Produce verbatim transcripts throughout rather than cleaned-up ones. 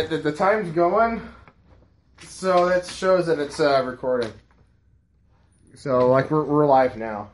Alright, the, the time's going. So that shows that it's uh, recording. So, like, we're, we're live now.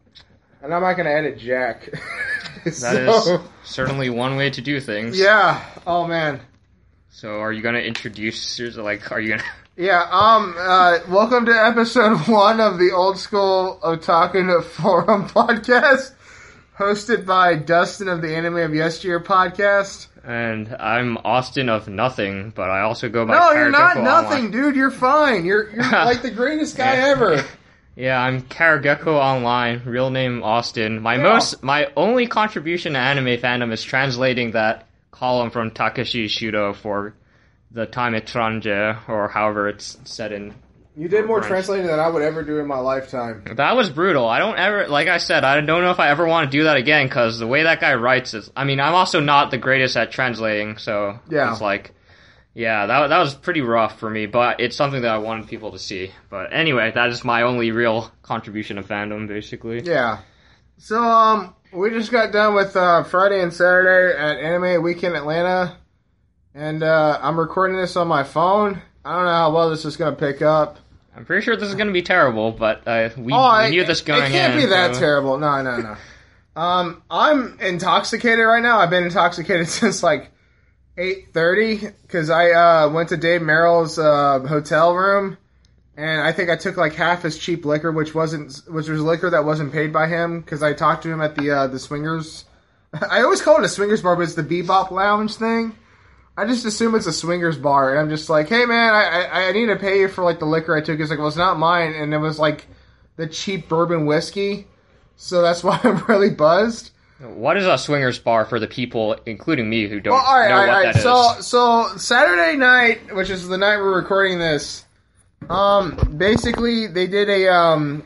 And I'm not going to edit Jack. That so, is certainly one way to do things. Yeah. Oh, man. So, are you going to introduce, like, are you going to... Yeah, um, uh, welcome to episode one of the Old School Otaku Forum podcast, hosted by Dustin of the Anime of Yesteryear podcast. And I'm Austin of Nothing, but I also go by No, you're not Karageko nothing, Online. dude. You're fine. You're you're like the greatest guy Yeah. ever. Yeah, I'm Karageko Online, real name Austin. My Yeah. most, my only contribution to anime fandom is translating that column from Takeshi Shudo for the Time Étranger, or however it's said in... You did more French. translating than I would ever do in my lifetime. That was brutal. I don't ever, like I said, I don't know if I ever want to do that again, because the way that guy writes is, I mean, I'm also not the greatest at translating, so Yeah. it's like, yeah, that that was pretty rough for me, but it's something that I wanted people to see. But anyway, that is my only real contribution to fandom, basically. Yeah. So, um, we just got done with uh, Friday and Saturday at Anime Weekend Atlanta, and uh, I'm recording this on my phone. I don't know how well this is going to pick up. I'm pretty sure this is going to be terrible, but uh, we, Oh, we it, knew this going in. It can't in, be that so- terrible. No, no, no. um, I'm intoxicated right now. I've been intoxicated since like eight thirty because I uh, went to Dave Merrill's uh, hotel room, and I think I took like half his cheap liquor, which wasn't, which was liquor that wasn't paid by him, because I talked to him at the uh, the swingers. I always call it a swingers bar, but it's the Bebop Lounge thing. I just assume it's a swingers bar, and I'm just like, hey man, I, I I need to pay you for like the liquor I took. He's like, well, it's not mine, and it was like the cheap bourbon whiskey, so that's why I'm really buzzed. What is a swingers bar for the people, including me, who don't Well, all right, know all right, what all right. that So is? so Saturday night, which is the night we're recording this, um, basically they did a um,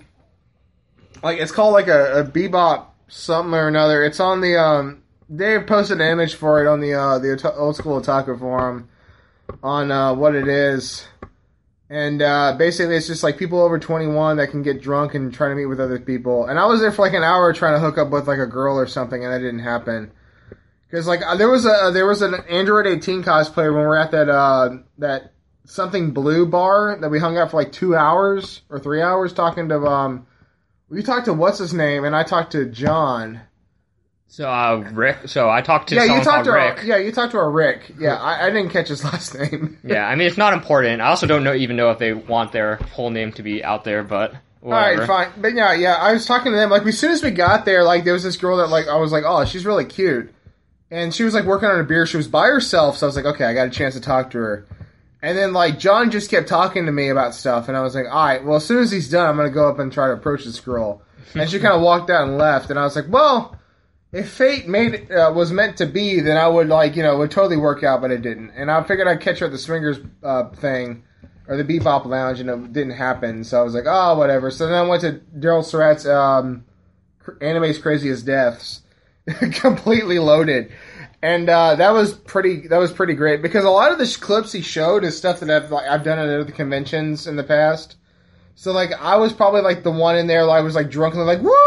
like it's called like a, a Bebop something or another. It's on the um. Dave posted an image for it on the uh, the Ota- Old School Otaku Forum on uh, what it is. And uh, basically it's just like people over twenty-one that can get drunk and try to meet with other people. And I was there for like an hour trying to hook up with like a girl or something, and that didn't happen. Because like uh, there was a there was an Android eighteen cosplayer when we were at that uh, that something blue bar that we hung out for like two hours or three hours talking to um we talked to what's his name, and I talked to John. So, uh, Rick, so I talked to Yeah, someone you talked called to Rick. Our, yeah, you talked to our Rick. Yeah, I, I didn't catch his last name. Yeah, I mean, it's not important. I also don't know even know if they want their whole name to be out there, but whatever. All right, fine. But yeah, yeah, I was talking to them. Like, as soon as we got there, like, there was this girl that, like, I was like, oh, she's really cute. And she was, like, working on a beer. She was by herself, so I was like, okay, I got a chance to talk to her. And then, like, John just kept talking to me about stuff, and I was like, all right, well, as soon as he's done, I'm going to go up and try to approach this girl. And she kind of walked out and left, and I was like, well... If fate made uh, was meant to be, then I would like you know it would totally work out, but it didn't. And I figured I'd catch her at the swingers uh, thing or the Bebop Lounge, and it didn't happen. So I was like, oh, whatever. So then I went to Daryl Surratt's um, Anime's Craziest Deaths, completely loaded, and uh, that was pretty. That was pretty great because a lot of the sh- clips he showed is stuff that I've like, I've done at other conventions in the past. So like I was probably like the one in there. Like, I was like drunk and like woo.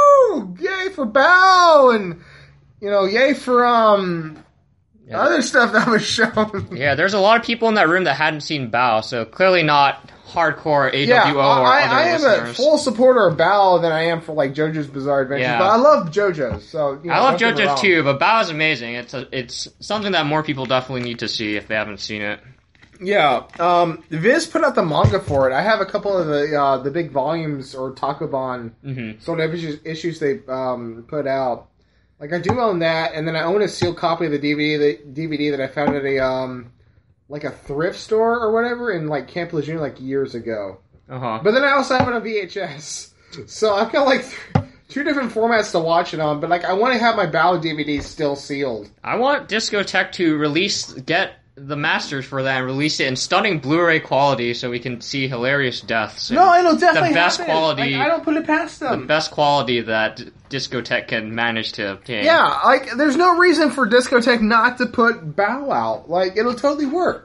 Yay for Bao, and you know, yay for um Yeah. other stuff that was shown. Yeah, there's a lot of people in that room that hadn't seen Bao, so clearly not hardcore A W O Yeah, or I, other I am listeners. a full supporter of Bao than I am for like JoJo's Bizarre Adventures, Yeah. but I love JoJo's. So you know, I love don't get me JoJo wrong. too, but Bao is amazing. It's a, it's something that more people definitely need to see if they haven't seen it. Yeah, um, Viz put out the manga for it. I have a couple of the uh, the big volumes or Takoban Mm-hmm. sort of issues, issues they um, put out. Like I do own that, and then I own a sealed copy of the D V D the D V D that I found at a um, like a thrift store or whatever in like Camp Lejeune like years ago. Uh huh. But then I also have it on V H S, so I've got like th- two different formats to watch it on. But like I want to have my Bao D V D still sealed. I want Discotech to release, get the masters for that and release it in stunning Blu-ray quality so we can see hilarious deaths. and No, it'll definitely the best happen. quality. Like, I don't put it past the them. best quality that Discotech can manage to obtain. Yeah, like there's no reason for Discotech not to put Bao out. Like it'll totally work.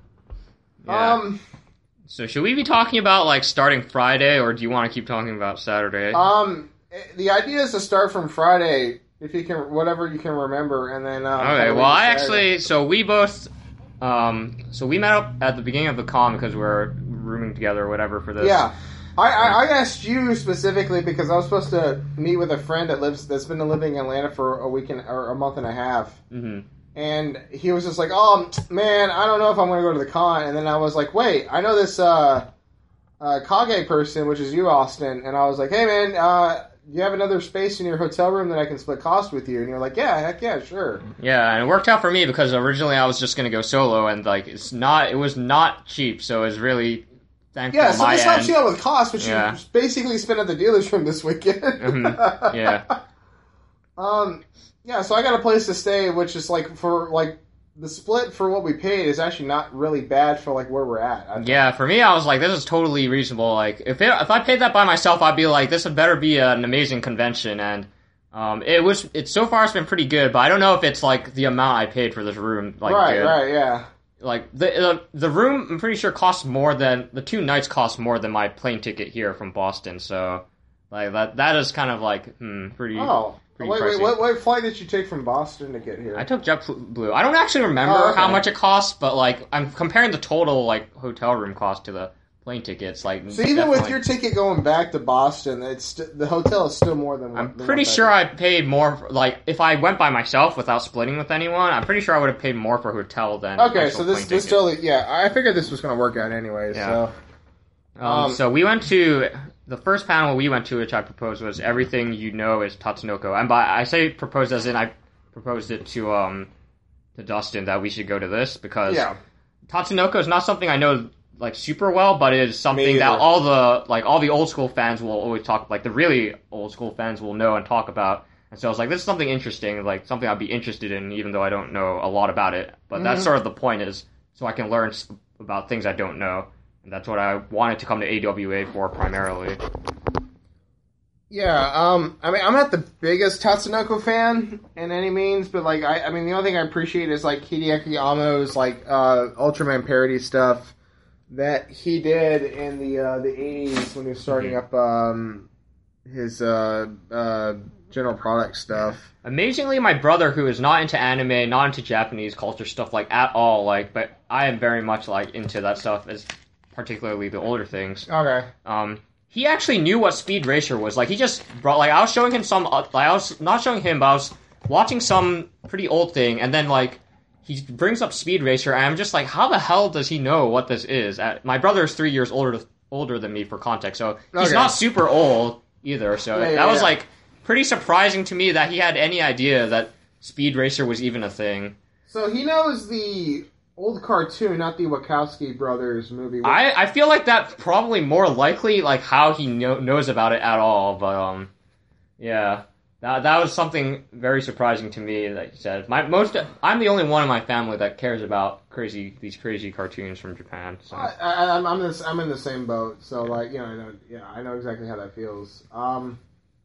Yeah. Um, So should we be talking about like starting Friday, or do you want to keep talking about Saturday? um, the idea is to start from Friday if you can, whatever you can remember, and then um, okay. kinda Well, leave I it Saturday. actually, so we both um, so we met up at the beginning of the con because we were rooming together or whatever for this. Yeah. I, I, I asked you specifically because I was supposed to meet with a friend that lives that's been living in Atlanta for a week and, or a month and a half. Mm-hmm. And he was just like, oh, man, I don't know if I'm going to go to the con. And then I was like, wait, I know this uh, uh, Kage person, which is you, Austin. And I was like, hey, man, uh, do you have another space in your hotel room that I can split cost with you? And you're like, yeah, heck yeah, sure. Yeah, and it worked out for me because originally I was just going to go solo, and like it's not, it was not cheap, so it was really thankful yeah, on so my this end. helps you out with cost, which Yeah. you basically spent at the dealer's room this weekend. Mm-hmm. Yeah. um, yeah, so I got a place to stay, which is like for like the split for what we paid is actually not really bad for like where we're at. I Yeah, for me, I was like, this is totally reasonable. Like, if it, if I paid that by myself, I'd be like, this would better be an amazing convention. And um, it was, it's so far it's been pretty good, but I don't know if it's like the amount I paid for this room. Like, right, good. right, yeah. Like the, the the room, I'm pretty sure costs more than the two nights cost more than my plane ticket here from Boston. So, like that that is kind of like hmm, pretty. Oh. Pretty Wait, pricey. wait, what, what flight did you take from Boston to get here? I took JetBlue. I don't actually remember Oh, okay. how much it costs, but like I'm comparing the total like hotel room cost to the plane tickets. Like, so even with definitely- your ticket going back to Boston, it's st- the hotel is still more than. I'm than pretty what that sure is. I paid more. For, like if I went by myself without splitting with anyone, I'm pretty sure I would have paid more for hotel than. Okay, actual so this plane this ticket. totally yeah. I figured this was going to work out anyway. Yeah. So Um, Um, so we went to the first panel we went to, which I proposed was everything you know is Tatsunoko, and by I say proposed as in I proposed it to um to Dustin that we should go to this because yeah, Tatsunoko is not something I know like super well, but it is something Me that either. all the like all the old school fans will always talk like the really old school fans will know and talk about. And so I was like, this is something interesting, like something I'd be interested in, even though I don't know a lot about it. But that's Mhm. sort of the point is so I can learn s- about things I don't know. And that's what I wanted to come to A W A for primarily. yeah. Um, I mean, I'm not the biggest Tatsunoko fan in any means, but like, I, I mean, the only thing I appreciate is like Hideaki Ammo's like uh, Ultraman parody stuff that he did in the uh, the eighties when he was starting Mm-hmm. up um, his uh, uh, general product stuff. Amazingly, my brother, who is not into anime, not into Japanese culture stuff like at all, like, but I am very much like into that stuff, as particularly the older things. Okay. Um, he actually knew what Speed Racer was. Like, he just brought, like, I was showing him some, uh, like, I was not showing him, but I was watching some pretty old thing, and then, like, he brings up Speed Racer, and I'm just like, how the hell does he know what this is? Uh, my brother is three years older older than me for context, so he's Okay. not super old either, so Yeah, yeah, that was, yeah. like, pretty surprising to me that he had any idea that Speed Racer was even a thing. So he knows the old cartoon, not the Wachowski brothers movie. I, I feel like that's probably more likely like how he know, knows about it at all, but um, yeah, that that was something very surprising to me that he said. My most I'm the only one in my family that cares about crazy these crazy cartoons from Japan. So I, I, I'm I'm, this, I'm in the same boat, so like you know, I know, yeah, I know exactly how that feels. Um,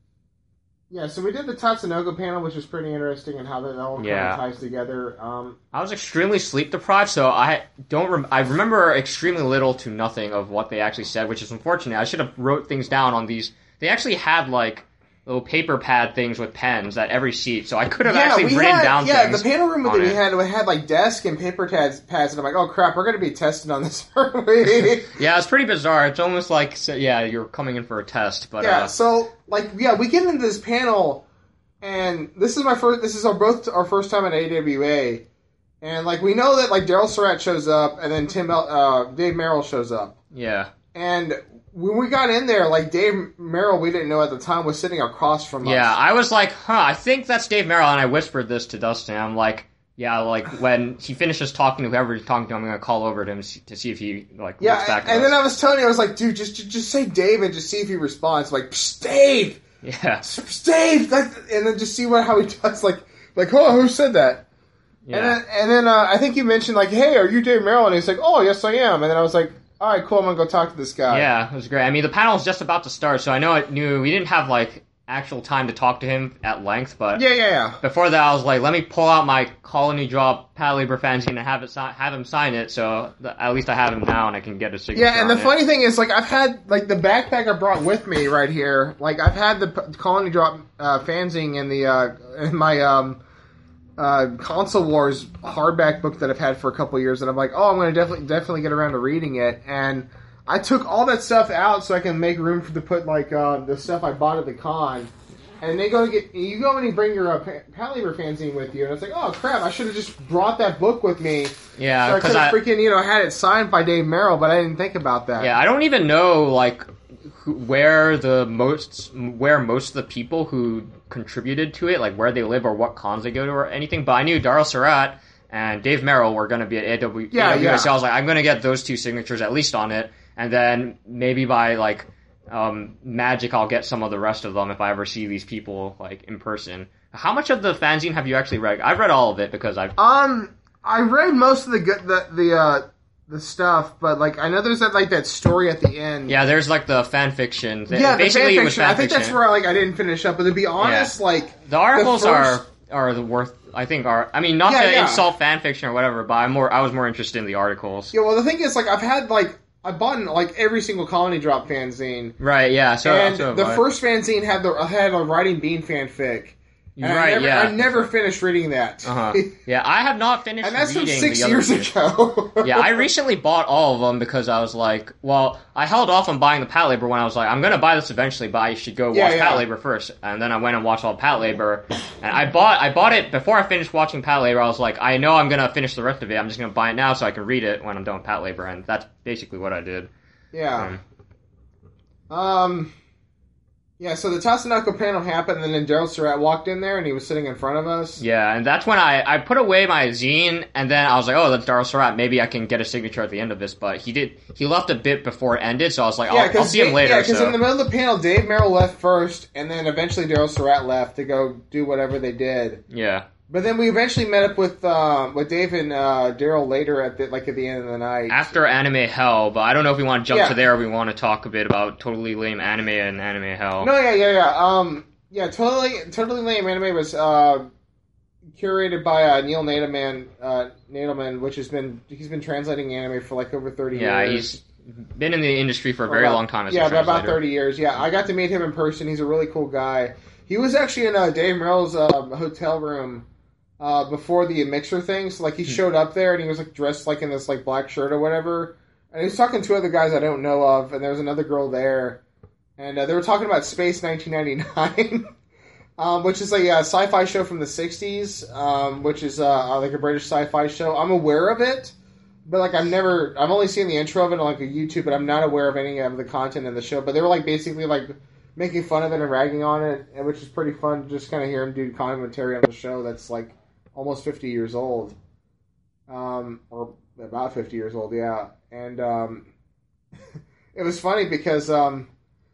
yeah, so we did the Tatsunoko panel, which was pretty interesting, and how that all kind Yeah. of ties together. Um, I was extremely sleep deprived, so I don't rem- I remember extremely little to nothing of what they actually said, which is unfortunate. I should have wrote things down on these. They actually had like little paper pad things with pens at every seat, so I could have yeah, actually we written had, down yeah, things. the panel room that on we it. had we had like desk and paper pads, pads, and I'm like, oh crap, we're going to be tested on this early. Yeah, it's pretty bizarre. It's almost like, so, yeah, you're coming in for a test, but Yeah, uh, so like yeah, we get into this panel, and this is my first. This is our both our first time at A W A, and like we know that like Daryl Surratt shows up, and then Tim El- uh, Dave Merrill shows up, yeah, and when we got in there, like Dave Merrill, we didn't know at the time was sitting across from yeah. us. I was like, huh, I think that's Dave Merrill, and I whispered this to Dustin. I'm like, yeah, like when he finishes talking to whoever he's talking to, I'm gonna call over to him to see if he like Yeah, looks back and, at and us. then I was telling you, I was like, dude, just just, just say Dave and just see if he responds. Like, Psst, Dave, yeah, Psst, Dave, like, and then just see what how he does. Like, like, oh, who said that? yeah. And then, and then uh, I think you mentioned like, "Hey, are you Dave Merrill?" And he's like, "Oh, yes, I am." And then I was like, "All right, cool. I'm gonna go talk to this guy." Yeah, it was great. I mean, the panel was just about to start, so I know it knew we didn't have like actual time to talk to him at length, but yeah, yeah, yeah. before that, I was like, let me pull out my Colony Drop Pad Labor fanzine and have it si- have him sign it, so th- at least I have him now and I can get a signature. Yeah, and the on it. funny thing is, like, I've had like the backpack I brought with me right here. Like, I've had the P- Colony Drop uh, fanzine in the uh, in my um uh, Console Wars hardback book that I've had for a couple years, and I'm like, oh, I'm going to definitely definitely get around to reading it. And I took all that stuff out so I can make room for to put like uh, the stuff I bought at the con. And they go to get you go and you bring your uh, Patlabor fanzine with you, and it's like, oh crap, I should have just brought that book with me. Yeah, so I could have freaking you know had it signed by Dave Merrill, but I didn't think about that. Yeah, I don't even know like who, where the most where most of the people who contributed to it, like where they live or what cons they go to or anything. But I knew Daryl Surratt and Dave Merrill were going to be at A W. Yeah, A W A, yeah. So I was like, I'm going to get those two signatures at least on it, and then maybe by like. Um, magic, I'll get some of the rest of them if I ever see these people like in person. How much of the fanzine have you actually read? I've read all of it because I've um I read most of the good the the uh the stuff, but like I know there's that like that story at the end. yeah. There's like the fan fiction. Yeah, basically the fan it was fiction. fan I think fiction. that's where like I didn't finish up. But to be honest, Yeah. like The articles the first- are are the worth. I think are. I mean, not Yeah, to yeah. insult fan fiction or whatever, but I'm more. I was more interested in the articles. Yeah, well the thing is like I've had like I bought like every single Colony Drop fanzine. Right. Yeah. So and so have the I. first fanzine had the had a Writing Bean fanfic. And Right, I never, yeah. I never finished reading that. Uh-huh. Yeah, I have not finished And that's from reading six the other years two. ago. Yeah, I recently bought all of them because I was like, well, I held off on buying the Patlabor when I was like, I'm going to buy this eventually, but I should go watch Yeah, yeah. Patlabor first. And then I went and watched all Patlabor, and I bought I bought it before I finished watching Patlabor. I was like, I know I'm going to finish the rest of it. I'm just going to buy it now so I can read it when I'm done with Patlabor, and that's basically what I did. Yeah. Um, Um. Yeah, so the Tatsunoko panel happened, and then Daryl Surratt walked in there, and he was sitting in front of us. Yeah, and that's when I, I put away my zine, and then I was like, oh, that's Daryl Surratt. Maybe I can get a signature at the end of this. But he did. He left a bit before it ended, so I was like, Yeah, I'll, I'll see him later. Yeah, because so. in the middle of the panel, Dave Merrill left first, and then eventually Daryl Surratt left to go do whatever they did. Yeah. But then we eventually met up with uh, with Dave and uh, Daryl later at the like at the end of the night. After Anime Hell, but I don't know if we want to jump Yeah. to there or we want to talk a bit about Totally Lame Anime and Anime Hell. No, yeah, yeah, yeah. Um, yeah, totally, totally lame anime was uh, curated by uh, Neil Nadelman, uh, Nadelman, which has been he's been translating anime for like over thirty Yeah, years. he's been in the industry for a very About- long time as yeah, a about translator. thirty years. Yeah, I got to meet him in person. He's a really cool guy. He was actually in uh, Dave Merrill's uh, hotel room uh, before the mixer thing. So like he showed up there and he was like dressed like in this like black shirt or whatever. And he was talking to other guys I don't know of, and there was another girl there, and uh, they were talking about Space nineteen ninety-nine. Um, which is a uh, sci-fi show from the sixties, um, which is uh, like a British sci-fi show. I'm aware of it, but like I've never, I've only seen the intro of it on like a YouTube, but I'm not aware of any of the content in the show. But they were like basically like making fun of it and ragging on it, and which is pretty fun to just kind of hear him do commentary on the show that's like almost fifty years old, um, or about fifty years old, yeah. And um, it was funny because. Um,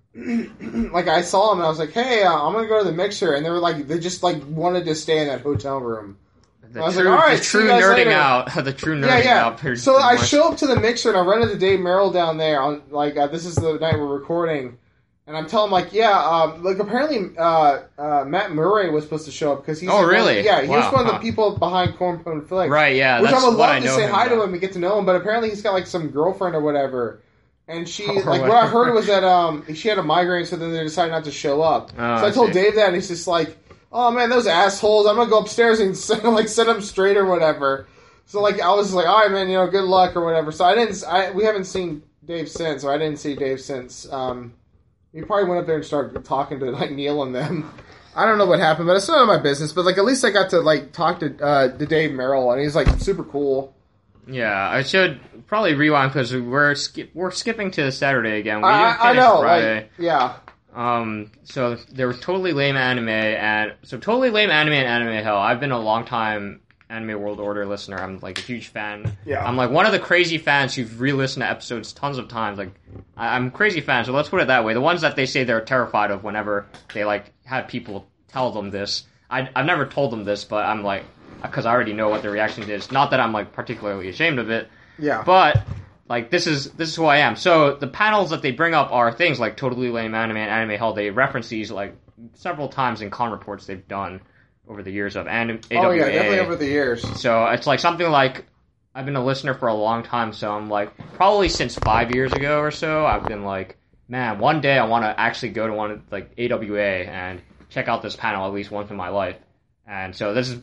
like I saw them and I was like, "Hey, uh, I'm gonna go to the mixer," and they were like, they just like wanted to stay in that hotel room. The I was true, like, "All right, the see true you guys nerding later." out. The true nerding Yeah, yeah. out. pretty- So pretty I much. show up to the mixer and I run into Dave Merrill down there on like uh, this is the night we're recording, and I'm telling him like, yeah, um, like apparently uh, uh, Matt Murray was supposed to show up because he's Oh, like, really? one, yeah, he was Wow, one of the huh. people behind Cornpone Flicks, Right, yeah, which that's I would what love I to know say him hi to about. him and get to know him, but apparently he's got like some girlfriend or whatever. And she, Or like, what I heard was that um, she had a migraine, so then they decided not to show up. Oh, so I I told see. Dave that, and he's just like, "Oh man, those assholes! I'm gonna go upstairs and like set them straight or whatever." So like, I was just like, "All right, man, you know, good luck or whatever." So I didn't, I we haven't seen Dave since, or I didn't see Dave since. Um, he probably went up there and started talking to like Neil and them. I don't know what happened, but it's none of my business. But like, at least I got to like talk to uh, to Dave Merrill, and he's like super cool. Yeah, I should probably rewind because we're skip we're skipping to Saturday again. We I, didn't I finish know, Friday. like, yeah. Um, so there was Totally Lame Anime, and so Totally Lame Anime and Anime Hell. I've been a long time Anime World Order listener. I'm like a huge fan. Yeah. I'm like one of the crazy fans who've re-listened to episodes tons of times. Like I- I'm a crazy fan, so let's put it that way. The ones that they say they're terrified of whenever they like have people tell them this. I I've never told them this, but I'm like because I already know what their reaction is. Not that I'm like particularly ashamed of it. Yeah. But like this is this is who I am. So the panels that they bring up are things like Totally Lame Anime and Anime Hell. They reference these like several times in con reports they've done over the years of anim- A W A. Oh yeah, definitely over the years. So it's like something like I've been a listener for a long time. So I'm like probably since five years ago or so. I've been like, man, one day I want to actually go to one of like A W A and check out this panel at least once in my life. And so this is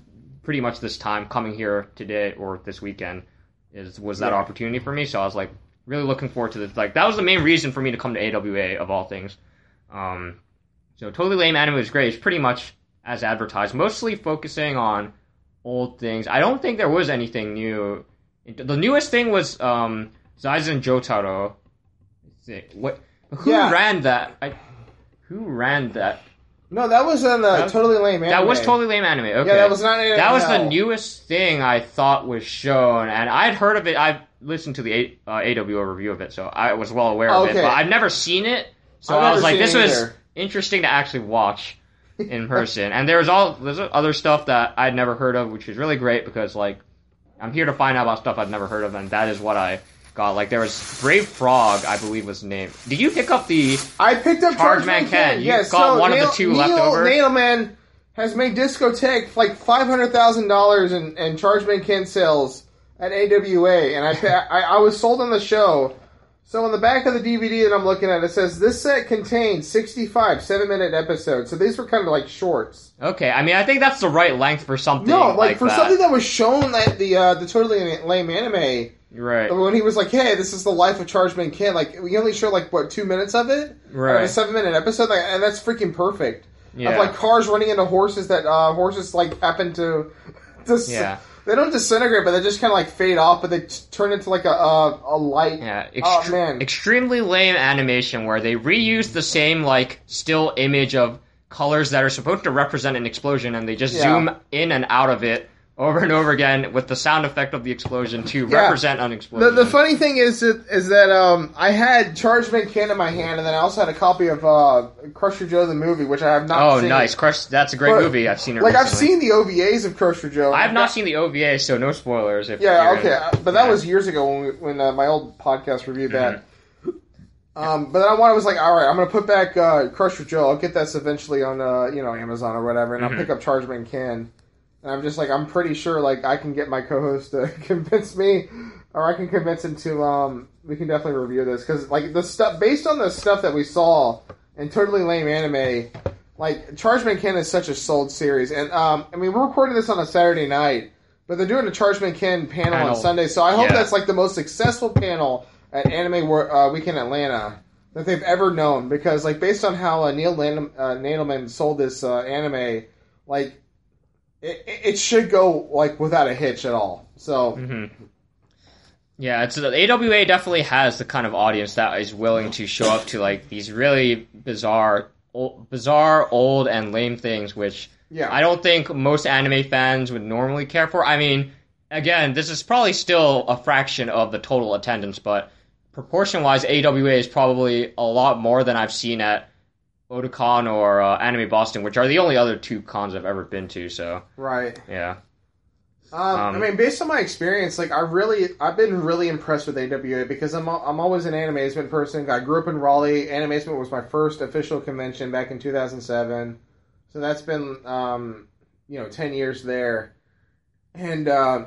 pretty much this time coming here today or this weekend is was that Yeah. opportunity for me. So I was like really looking forward to this. Like that was the main reason for me to come to A W A of all things. Um, so Totally Lame Anime was great. It's pretty much as advertised, mostly focusing on old things. I don't think there was anything new. The newest thing was um, Zaizen Jotaro. What? Who Yeah. ran that? I, who ran that? No, that was in uh, That was- Totally Lame Anime. That was Totally Lame Anime. Okay. Yeah, that was not Anime That was the Hell. newest thing I thought was shown, and I'd heard of it. I've listened to the A- uh, A W O review of it, so I was well aware of Okay. it. But I've never seen it, so I've I never was like, seen this it was either. interesting to actually watch in person. And there was all there's other stuff that I'd never heard of, which is really great because like I'm here to find out about stuff I've never heard of, and that is what I got. Like there was Brave Frog, I believe was the name. Did you pick up the? I picked up Charge Charge Man Man Ken. Ken. You Yes, got so one of the Neil, two Neil, left over? Nailman has made Discotheque like five hundred thousand dollars in, in Charge Man Ken sales at A W A, and I, pa- I I was sold on the show. So on the back of the D V D that I'm looking at, it says this set contains sixty-five seven-minute episodes. So these were kind of like shorts. Okay, I mean I think that's the right length for something. No, like, like for that. something that was shown at the uh, the Totally Lame Anime. Right. When he was like, "Hey, this is the life of Charge Man Ken," like we only showed like what two minutes of it, Right. a seven minute episode, like, and that's freaking perfect. Yeah. Of like cars running into horses that uh, horses like happen to, to Yeah. they don't disintegrate, but they just kind of like fade off, but they t- turn into like a a, a light. Yeah, Oh, extre- man. extremely lame animation where they reuse the same like still image of colors that are supposed to represent an explosion, and they just Yeah. zoom in and out of it over and over again with the sound effect of the explosion to Yeah. represent an The, explosion. the funny thing is that is that um, I had Charge Man Ken in my hand, and then I also had a copy of uh, Crusher Joe the movie, which I have not oh, seen. nice! Crush. That's a great But, movie. I've seen it. Like I've recently. seen the O V As of Crusher Joe. I have not seen the O V A, so no spoilers. If Yeah, you're okay, gonna- but that yeah. was years ago when we, when uh, my old podcast reviewed that. Mm-hmm. Um, but then I wanted was like, all right, I'm gonna put back uh, Crusher Joe. I'll get that eventually on uh, you know Amazon or whatever, and Mm-hmm. I'll pick up Charge Man Ken. And I'm just like, I'm pretty sure like I can get my co-host to convince me, or I can convince him to. Um, we can definitely review this because like the stuff based on the stuff that we saw in Totally Lame Anime. Like, Charge Man Ken is such a sold series. And, um, I mean, we're recording this on a Saturday night, but they're doing a Charge Man Ken panel, Panel. on Sunday, so I hope Yeah. that's, like, the most successful panel at Anime Wor- uh, Weekend Atlanta that they've ever known. Because, like, based on how uh, Neil Land- uh, Nadelman sold this uh, anime, like, it, it should go, like, without a hitch at all. So, Mm-hmm. Yeah, it's the A W A definitely has the kind of audience that is willing to show up to like these really bizarre, old, bizarre, old and lame things, which yeah. I don't think most anime fans would normally care for. I mean, again, this is probably still a fraction of the total attendance, but proportion-wise, A W A is probably a lot more than I've seen at Otakon or uh, Anime Boston, which are the only other two cons I've ever been to. So, Right. yeah. Um, Um, I mean, based on my experience, like I really, I've been really impressed with A W A because I'm, al- I'm always an Animazement person. I grew up in Raleigh. Animazement was my first official convention back in two thousand seven, so that's been, um, you know, ten years there. And uh,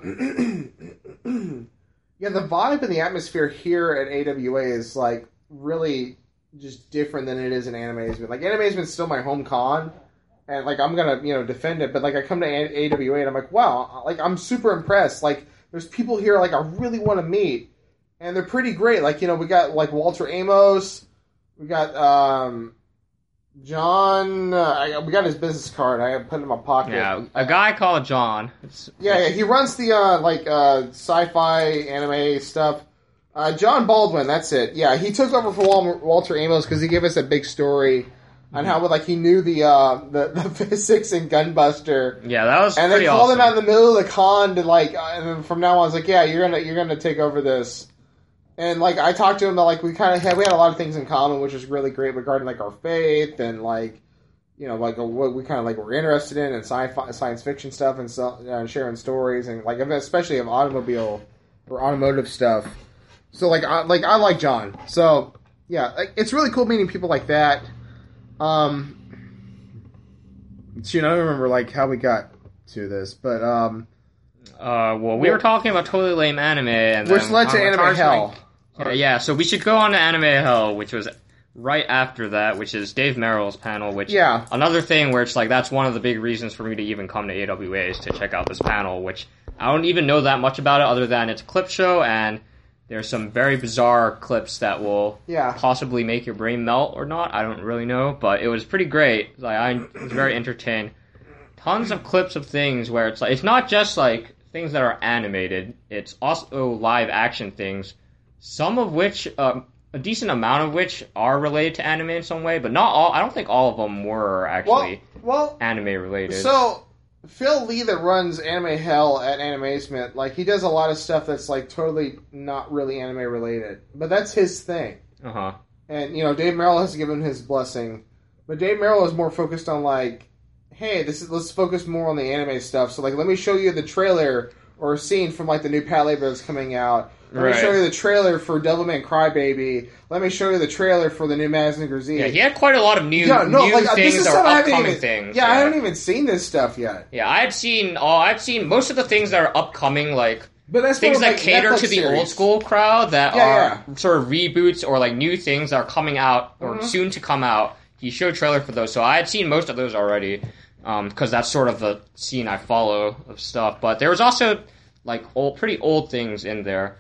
yeah, the vibe and the atmosphere here at A W A is like really just different than it is in Animazement. Like Animazement's still my home con. And, like, I'm going to, you know, defend it. But, like, I come to A W A and I'm like, wow, like, I'm super impressed. Like, there's people here, like, I really want to meet. And they're pretty great. Like, you know, we got, like, Walter Amos. We got, um, John. Uh, I, we got his business card. I put it in my pocket. Yeah, a guy called John. It's, Yeah, yeah, he runs the, uh, like, uh, sci-fi anime stuff. Uh, John Baldwin, that's it. Yeah, he took over for Wal- Walter Amos because he gave us a big story on how, like, he knew the uh, the, the physics in Gunbuster, Yeah, that was and pretty they called awesome. him out in the middle of the con to like. Uh, and then from now on, I was like, "Yeah, you're gonna you're gonna take over this." And like, I talked to him, but like, we kind of had we had a lot of things in common, which was really great regarding like our faith and like, you know, like what we kind of like were interested in and sci-fi, science fiction stuff and so, uh, sharing stories and like especially of automobile or automotive stuff. So like, I, like I like John. So yeah, like, it's really cool meeting people like that. Um, you know, I don't remember like how we got to this, but um, Uh, well, we were talking about totally lame anime, and which then, led to um, Anime Charge Hell. Man- Yeah, yeah, so we should go on to Anime Hell, which was right after that, which is Dave Merrill's panel, which Yeah. another thing where it's like that's one of the big reasons for me to even come to A W A is to check out this panel, which I don't even know that much about it other than it's a clip show and there's some very bizarre clips that will Yeah. possibly make your brain melt or not. I don't really know, but it was pretty great. Like I was very entertained. Tons of clips of things where it's like it's not just like things that are animated. It's also live action things. Some of which, um, a decent amount of which are related to anime in some way, but not all. I don't think all of them were actually Well, well, anime related. so Phil Lee that runs Anime Hell at Animazement, like he does a lot of stuff that's like totally not really anime related, but that's his thing. Uh huh. And you know, Dave Merrill has given his blessing, but Dave Merrill is more focused on like, hey, this is let's focus more on the anime stuff. So like, let me show you the trailer or a scene from like the new Pat Labor that's coming out. Let Right. me show you the trailer for Devilman Crybaby. Let me show you the trailer for the new Mazinger Z. Yeah, he had quite a lot of new, Yeah, no, new like, uh, this things is or stuff I haven't upcoming even- things. Yeah, I haven't even seen this stuff yet. Yeah, I had seen. Oh, I've seen most of the things that are upcoming, like But that's things more that like cater Netflix to the series. old school crowd that Yeah, are yeah. sort of reboots or like new things that are coming out or Mhm. soon to come out. He showed trailer for those, so I had seen most of those already because that's sort of the scene I follow of stuff. But there was also like old, pretty old things in there.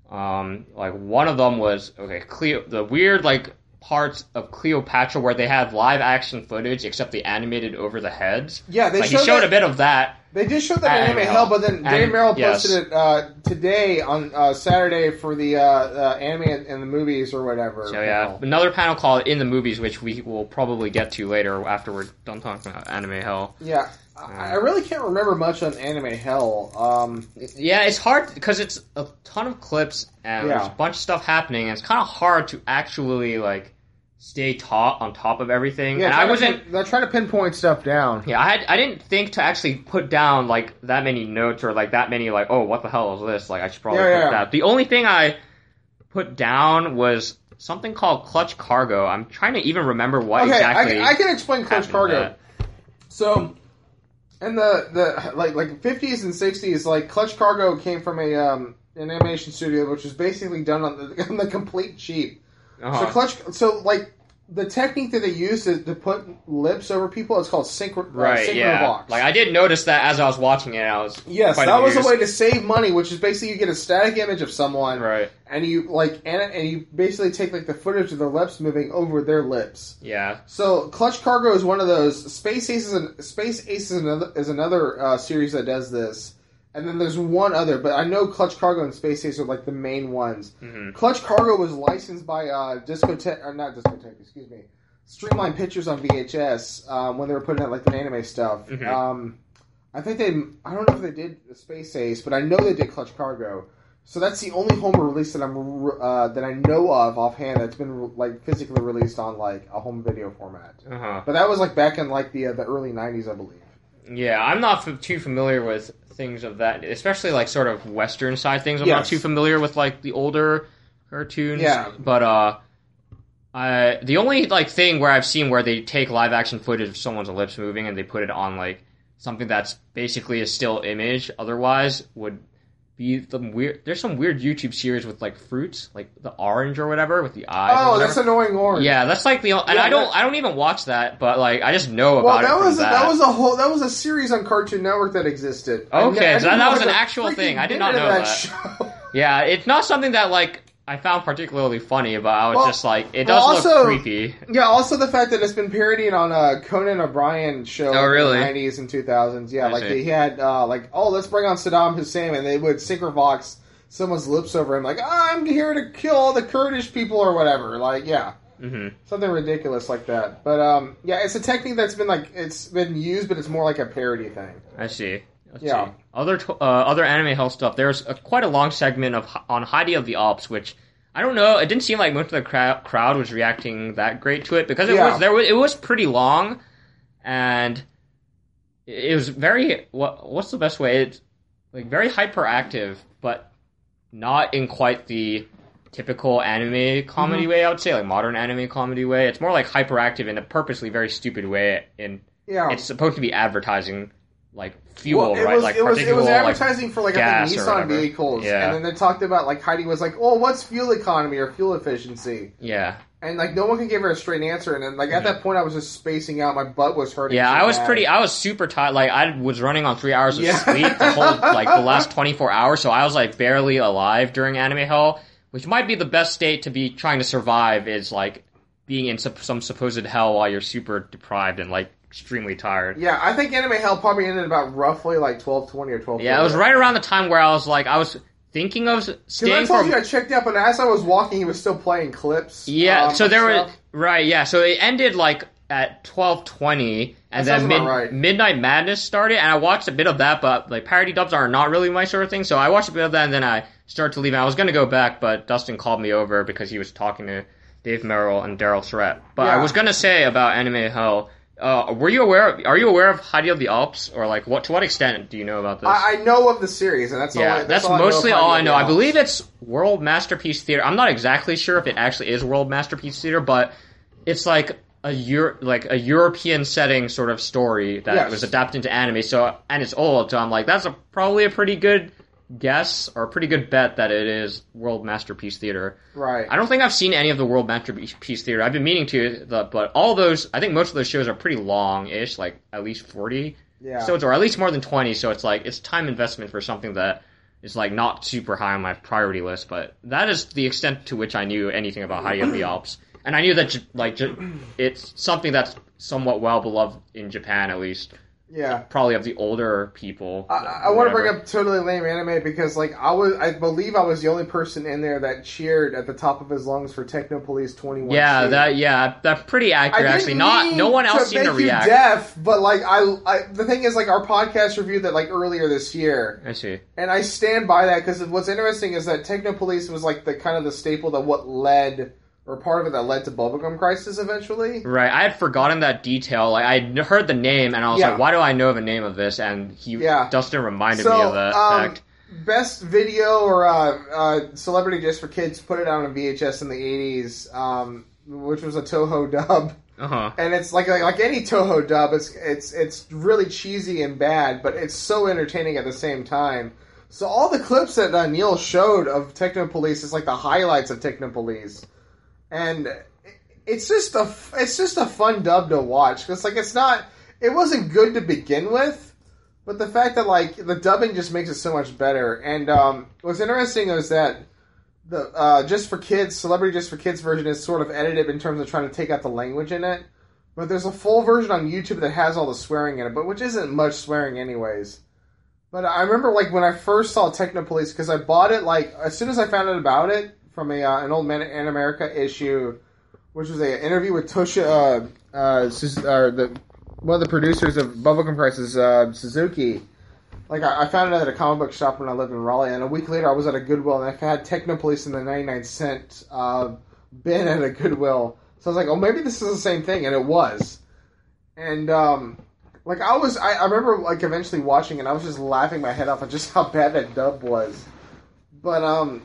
Um, like one of them was okay, Cleo, the weird like parts of Cleopatra where they had live action footage except they animated over the heads. Yeah, they like showed he showed that- a bit of that. They just showed that At in Anime Anime Hell, Hell. but then And- Dave Merrill yes. posted it uh, today on uh, Saturday for the uh, uh, anime and, and the movies or whatever. So yeah, another panel called In the Movies, which we will probably get to later after we're done talking about Anime Hell. Yeah, I, I really can't remember much on Anime Hell. Um, Yeah, it's hard because it's a ton of clips and Yeah. there's a bunch of stuff happening, and it's kind of hard to actually like stay top on top of everything. yeah, and try I to wasn't. pin- I try to pinpoint stuff down. Yeah, I had, I didn't think to actually put down like that many notes or like that many like oh what the hell is this like I should probably Yeah, put yeah. that. The only thing I put down was something called Clutch Cargo. I'm trying to even remember what Okay, exactly. I, I can explain Clutch happened Cargo. with So, in the, the like like fifties and sixties, like Clutch Cargo came from a um, an animation studio, which was basically done on the, on the complete cheap. that. Uh-huh. So Clutch, so like the technique that they use to, to put lips over people is called synchro, uh, Right, yeah. synchrovox. Like I did notice that as I was watching it. I was Yes, quite that was a amused. way to save money, which is basically you get a static image of someone, Right. and you like and, and you basically take like the footage of their lips moving over their lips. Yeah. So Clutch Cargo is one of those. Space Ace is an, Space Ace is another is another uh, series that does this, and then there's one other. But I know Clutch Cargo and Space Ace are like the main ones. Mhm. Clutch Cargo was licensed by uh, Discotech, or not Discotech, excuse me, Streamline Pictures on V H S um, when they were putting out like the anime stuff. Mhm. Um, I think they, I don't know if they did Space Ace, but I know they did Clutch Cargo. So that's the only home release that I'm uh, that I know of offhand that's been like physically released on like a home video format. Uh huh. But that was like back in like the uh, the early nineties, I believe. Yeah, I'm not f- too familiar with things of that, especially like sort of Western side things. I'm not Yes. too familiar with like the older cartoons. Yeah. But uh, I the only like thing where I've seen where they take live action footage of someone's lips moving and they put it on like something that's basically a still image. Otherwise, would be the weird. There's some weird YouTube series with like fruits, like the orange or whatever with the eyes. or Oh, whatever. that's annoying orange. Yeah, that's like the. And Yeah, I don't. that- I don't even watch that, but like I just know Well, about that it. From was a, that. that was a whole that was a series on Cartoon Network that existed. I Okay, ne- I so didn't that know was like an a actual freaking thing. I did bit not of know that. show. Yeah, it's not something that like I found particularly funny, but I was Well- just like, it well, does also- look creepy. Yeah, also the fact that it's been parodied on a Conan O'Brien show Oh, really? in the nineties and two thousands. Yeah, I like see. they had uh, like, oh, let's bring on Saddam Hussein, and they would synchrovox someone's lips over him, like, oh, I'm here to kill all the Kurdish people or whatever. Like, yeah, hmm something ridiculous like that. But um, yeah, it's a technique that's been like it's been used, but it's more like a parody thing. I see. Let's Yeah. see. Other t- uh, other anime health stuff. There's a, quite a long segment of on Heidi of the Alps, which I don't know. It didn't seem like most of the crowd crowd was reacting that great to it because it Yeah. was there. Was, it was pretty long, and it was very. What what's the best way? It's like very hyperactive, but not in quite the typical anime comedy Mm-hmm. way. I would say like modern anime comedy way. It's more like hyperactive in a purposely very stupid way. In Yeah, it's supposed to be advertising like fuel, Well, it right? was, like it was it was particular, like, advertising for like I gas think or Nissan whatever. vehicles, Yeah. and then they talked about like Heidi was like, oh, what's fuel economy or fuel efficiency? yeah. And, like, no one could give her a straight answer. And then, like, at that point, I was just spacing out. My butt was hurting. Yeah, so I was bad. pretty... I was super tired. Like, I was running on three hours of Yeah. sleep the whole, like, the last twenty-four hours. So I was, like, barely alive during anime hell, which might be the best state to be trying to survive is, like, being in some, some supposed hell while you're super deprived and, like, extremely tired. Yeah, I think Anime Hell probably ended about roughly, like, twelve twenty or twelve. Yeah, it was right around the time where I was, like, I was... thinking of staying I told for... you I checked out, but as I was walking, he was still playing clips. Yeah, um, so there stuff. were... Right, yeah, so it ended, like, at twelve twenty, and That then sounds about mid- right. Midnight Madness started, and I watched a bit of that, but, like, parody dubs are not really my sort of thing, so I watched a bit of that, and then I started to leave, and I was gonna go back, but Dustin called me over because he was talking to Dave Merrill and Daryl Surratt. But Yeah. I was gonna say about Anime Hell... Uh, were you aware of, are you aware of Heidi of the Alps? Or, like, what, to what extent do you know about this? I, I know of the series, and that's all. Yeah, I, that's, that's all mostly I know all I of know. Heidi I of the believe Alps. it's World Masterpiece Theater. I'm not exactly sure if it actually is World Masterpiece Theater, but it's like a Euro- like a European setting sort of story that Yes. was adapted into anime. So and it's old, so I'm like, that's a, probably a pretty good guess or a pretty good bet that it is World Masterpiece Theater. Right. I don't think I've seen any of the World Masterpiece Theater. I've been meaning to, the, but all those, I think most of those shows are pretty long-ish, like at least forty Yeah. episodes, or at least more than twenty, so it's like, it's time investment for something that is like not super high on my priority list, but that is the extent to which I knew anything about Heidi of the Alps. And I knew that, J- like, J- it's something that's somewhat well beloved in Japan, at least. Yeah. Probably of the older people. I, I want to bring up totally lame anime because, like, I was, I believe I was the only person in there that cheered at the top of his lungs for Techno Police twenty-one. Yeah, that yeah, that's pretty accurate. I Actually, didn't not mean no one else to seemed to make you react. deaf, but like I, I, the thing is, like our podcast reviewed that like earlier this year, I see. and I stand by that because what's interesting is that Techno Police was like the kind of the staple that what led. Or part of it that led to Bubblegum Crisis eventually. Right, I had forgotten that detail. Like I heard the name, and I was Yeah. like, "Why do I know the name of this?" And he, Yeah. Dustin reminded So, me of that um, fact. Best video or uh, uh, celebrity just for kids put it out on V H S in the eighties, um, which was a Toho dub. Uh huh. And it's like, like like any Toho dub, it's it's it's really cheesy and bad, but it's so entertaining at the same time. So all the clips that uh, Neil showed of Techno Police is like the highlights of Techno Police. And it's just a it's just a fun dub to watch because like it's not it wasn't good to begin with, but the fact that like the dubbing just makes it so much better. And um, what's interesting is that the uh, Just for Kids Celebrity Just for Kids version is sort of edited in terms of trying to take out the language in it, but there's a full version on YouTube that has all the swearing in it, but which isn't much swearing anyways. But I remember like when I first saw Techno Police because I bought it like as soon as I found out about it. From a uh, an old Man in America issue, which was an interview with Tosha, uh, uh, Suz- uh, the one of the producers of Bubblegum Crisis, uh, Suzuki. Like I, I found it at a comic book shop when I lived in Raleigh, and a week later I was at a Goodwill and I had Techno Police in the ninety-nine cent uh, bin at a Goodwill. So I was like, oh, maybe this is the same thing, and it was. And um, like I was, I, I remember like eventually watching, and I was just laughing my head off at just how bad that dub was. But um.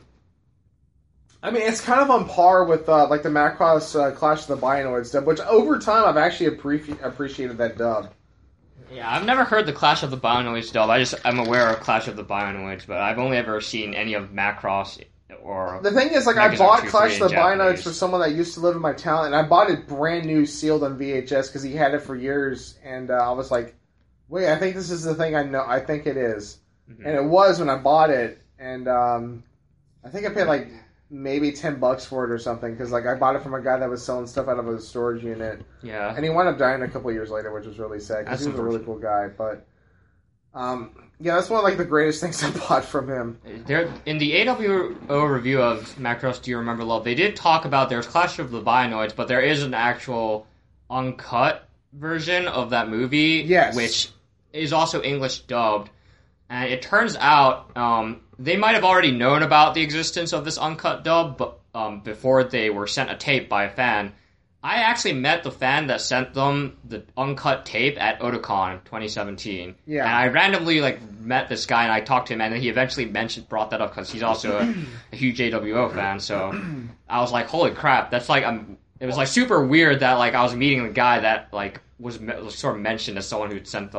I mean, it's kind of on par with uh, like the Macross uh, Clash of the Bionoids dub, which over time I've actually appreci- appreciated that dub. Yeah, I've never heard the Clash of the Bionoids dub. I just I'm aware of Clash of the Bionoids, but I've only ever seen any of Macross or. The thing is, like, I Megazord bought two Clash three of the in Bionoids Japanese. for someone that used to live in my town, and I bought it brand new, sealed on V H S because he had it for years, and uh, I was like, "Wait, I think this is the thing I know. I think it is," Mhm. and it was when I bought it, and um, I think I paid like. Maybe ten bucks for it or something because like I bought it from a guy that was selling stuff out of a storage unit, Yeah. and he wound up dying a couple years later, which was really sad because That's he was a really cool guy. But um, yeah, that's one of like the greatest things I bought from him. There, in the A W O review of Macross Do You Remember Love, they did talk about there's Clash of the Bionoids, but there is an actual uncut version of that movie, Yes. which is also English dubbed. And it turns out um, they might have already known about the existence of this uncut dub, but um, before they were sent a tape by a fan. I actually met the fan that sent them the uncut tape at Otakon twenty seventeen. Yeah. And I randomly like met this guy and I talked to him, and then he eventually mentioned brought that up because he's also a, a huge A W O fan. So I was like, holy crap, that's like um, it was like super weird that like I was meeting the guy that like was, me- was sort of mentioned as someone who'd sent them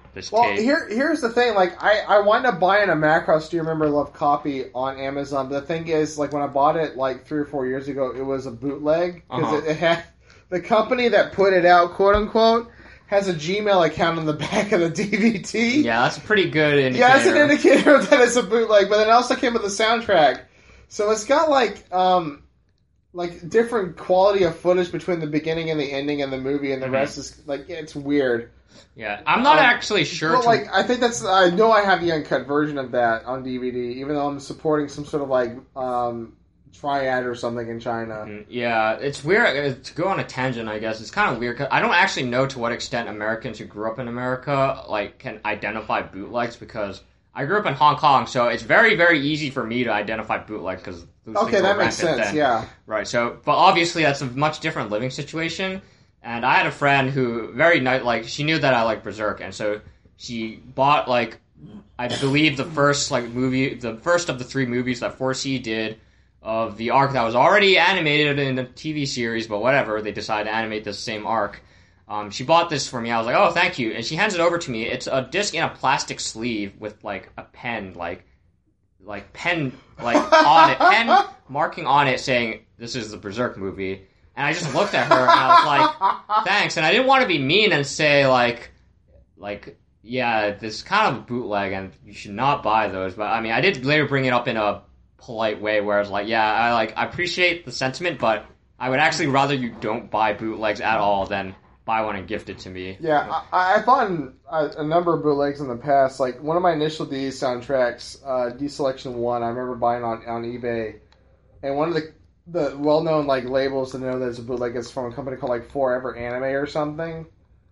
this Well, tape. here here's the thing. Like, I, I wind up buying a Macross Do You Remember Love copy on Amazon. But the thing is, like, when I bought it like three or four years ago, it was a bootleg because Uh-huh. it, it had the company that put it out, quote unquote, has a Gmail account on the back of the D V D. Yeah, that's a pretty good indicator. Yeah, it's an indicator that it's a bootleg. But then it also came with the soundtrack, so it's got like um like different quality of footage between the beginning and the ending and the movie, and the Mhm. rest is like it's weird. Yeah, I'm not Um, actually sure. But to- like, I think that's. I know I have the uncut version of that on D V D, even though I'm supporting some sort of like um, triad or something in China. Mm, Yeah, it's weird. uh, To go on a tangent, I guess it's kind of weird. 'Cause I don't actually know to what extent Americans who grew up in America like can identify bootlegs because I grew up in Hong Kong, so it's very, very easy for me to identify bootleg because Okay, that makes sense. Then. Yeah. Right. So, but obviously that's a much different living situation. And I had a friend who very night like she knew that I like Berserk, and so she bought like I believe the first like movie, the first of the three movies that four C did of the arc that was already animated in the T V series, but whatever, they decided to animate the same arc. Um, she bought this for me. I was like, oh, thank you. And she hands it over to me. It's a disc in a plastic sleeve with like a pen, like like pen like on it, pen marking on it saying this is the Berserk movie. And I just looked at her and I was like, thanks. And I didn't want to be mean and say like, like, yeah, this is kind of a bootleg and you should not buy those. But I mean, I did later bring it up in a polite way where I was like, yeah, I like, I appreciate the sentiment, but I would actually rather you don't buy bootlegs at all than buy one and gift it to me. Yeah, I, I've bought a, a number of bootlegs in the past. Like one of my initial D soundtracks, uh, D Selection One, I remember buying on on eBay, and one of the the well-known like labels to know that it's a bootleg is from a company called like Forever Anime or something.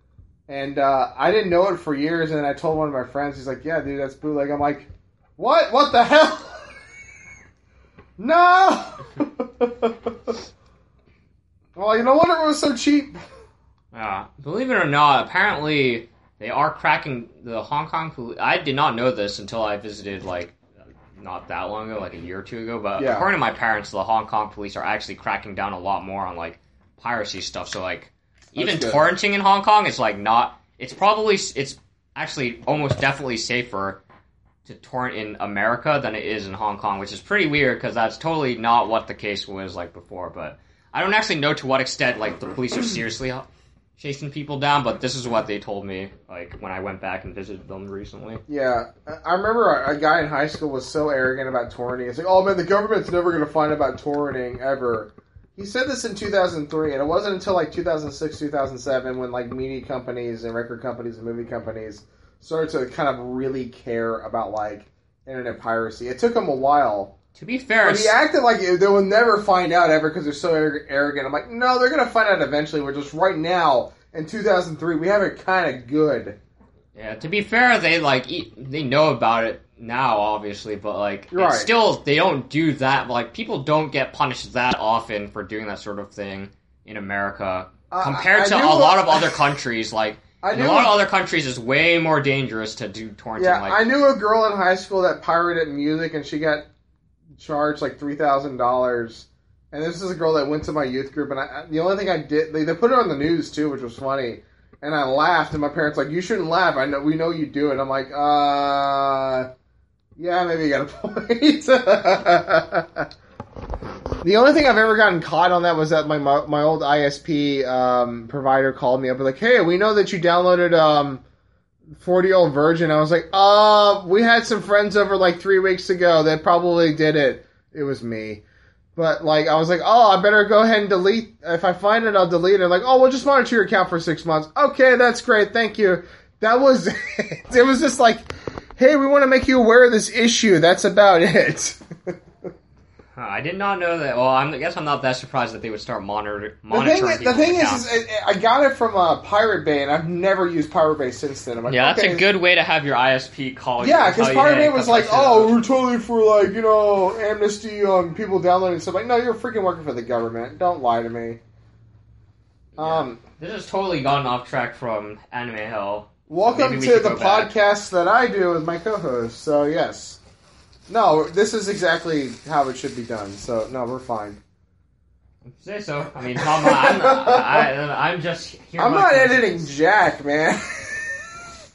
And uh, I didn't know it for years, and then I told one of my friends, he's like, "Yeah, dude, that's bootleg." I'm like, "What? What the hell?" No. Well, you know what? It was so cheap. Uh, believe it or not, apparently they are cracking the Hong Kong police. I did not know this until I visited like not that long ago, like a year or two ago. But Yeah. according to my parents, the Hong Kong police are actually cracking down a lot more on like piracy stuff. So like even good. torrenting in Hong Kong is like not. It's probably it's actually almost definitely safer to torrent in America than it is in Hong Kong, which is pretty weird because that's totally not what the case was like before. But I don't actually know to what extent like the police are seriously chasing people down, but this is what they told me like when I went back and visited them recently. Yeah, I remember a, a guy in high school was so arrogant about torrenting. It's like, oh man, the government's never going to find out about torrenting ever. He said this in two thousand three, and it wasn't until like two thousand six, two thousand seven when like media companies and record companies and movie companies started to kind of really care about like internet piracy. It took them a while. To be fair, But he acted like they will never find out ever because they're so arrogant. I'm like, no, they're going to find out eventually. We're just right now in two thousand three, we have it kind of good. yeah. To be fair, they like eat, they know about it now, obviously, but like Right. it's still they don't do that. Like people don't get punished that often for doing that sort of thing in America Uh, compared I- I to knew a what- lot of other countries. Like I in a knew lot of what- other countries, it's way more dangerous to do torrenting. Yeah, like I knew a girl in high school that pirated music, and she got charged like three thousand dollars. And this is a girl that went to my youth group, and I, the only thing I did, they, they put her on the news too, which was funny. And I laughed, and my parents like, "You shouldn't laugh. I know we know you do it." I'm like, "Uh, yeah, maybe you got a point." The only thing I've ever gotten caught on that was that my my old I S P um, provider called me up and like, "Hey, we know that you downloaded um, forty-year-old virgin." I was like, "Uh, we had some friends over like three weeks ago that probably did it." It was me. But, like, I was like, oh, I better go ahead and delete. If I find it, I'll delete it. Like, oh, we'll just monitor your account for six months. Okay, that's great. Thank you. That was, it was just like, hey, we want to make you aware of this issue. That's about it. Huh, I did not know that. Well, I'm, I guess I'm not that surprised that they would start monitor, The monitoring thing, the people's thing is, accounts. is, I got it from uh, Pirate Bay, and I've never used Pirate Bay since then. I'm like, Yeah, that's okay, a good way to have your I S P call you. Yeah, and tell because you, Pirate hey, Bay was cut like, that shit oh, out. we're totally for, like, you know, amnesty on people downloading stuff. Like, no, you're freaking working for the government. Don't lie to me. Um, This has totally gotten off track from Anime Hell. welcome Maybe we to should the go back. podcast that I do with my co-host. So, yes. No, this is exactly how it should be done. So, no, we're fine. Say so. I mean, Tom, I'm, I, I'm just here. I'm my not questions. editing Jack, man.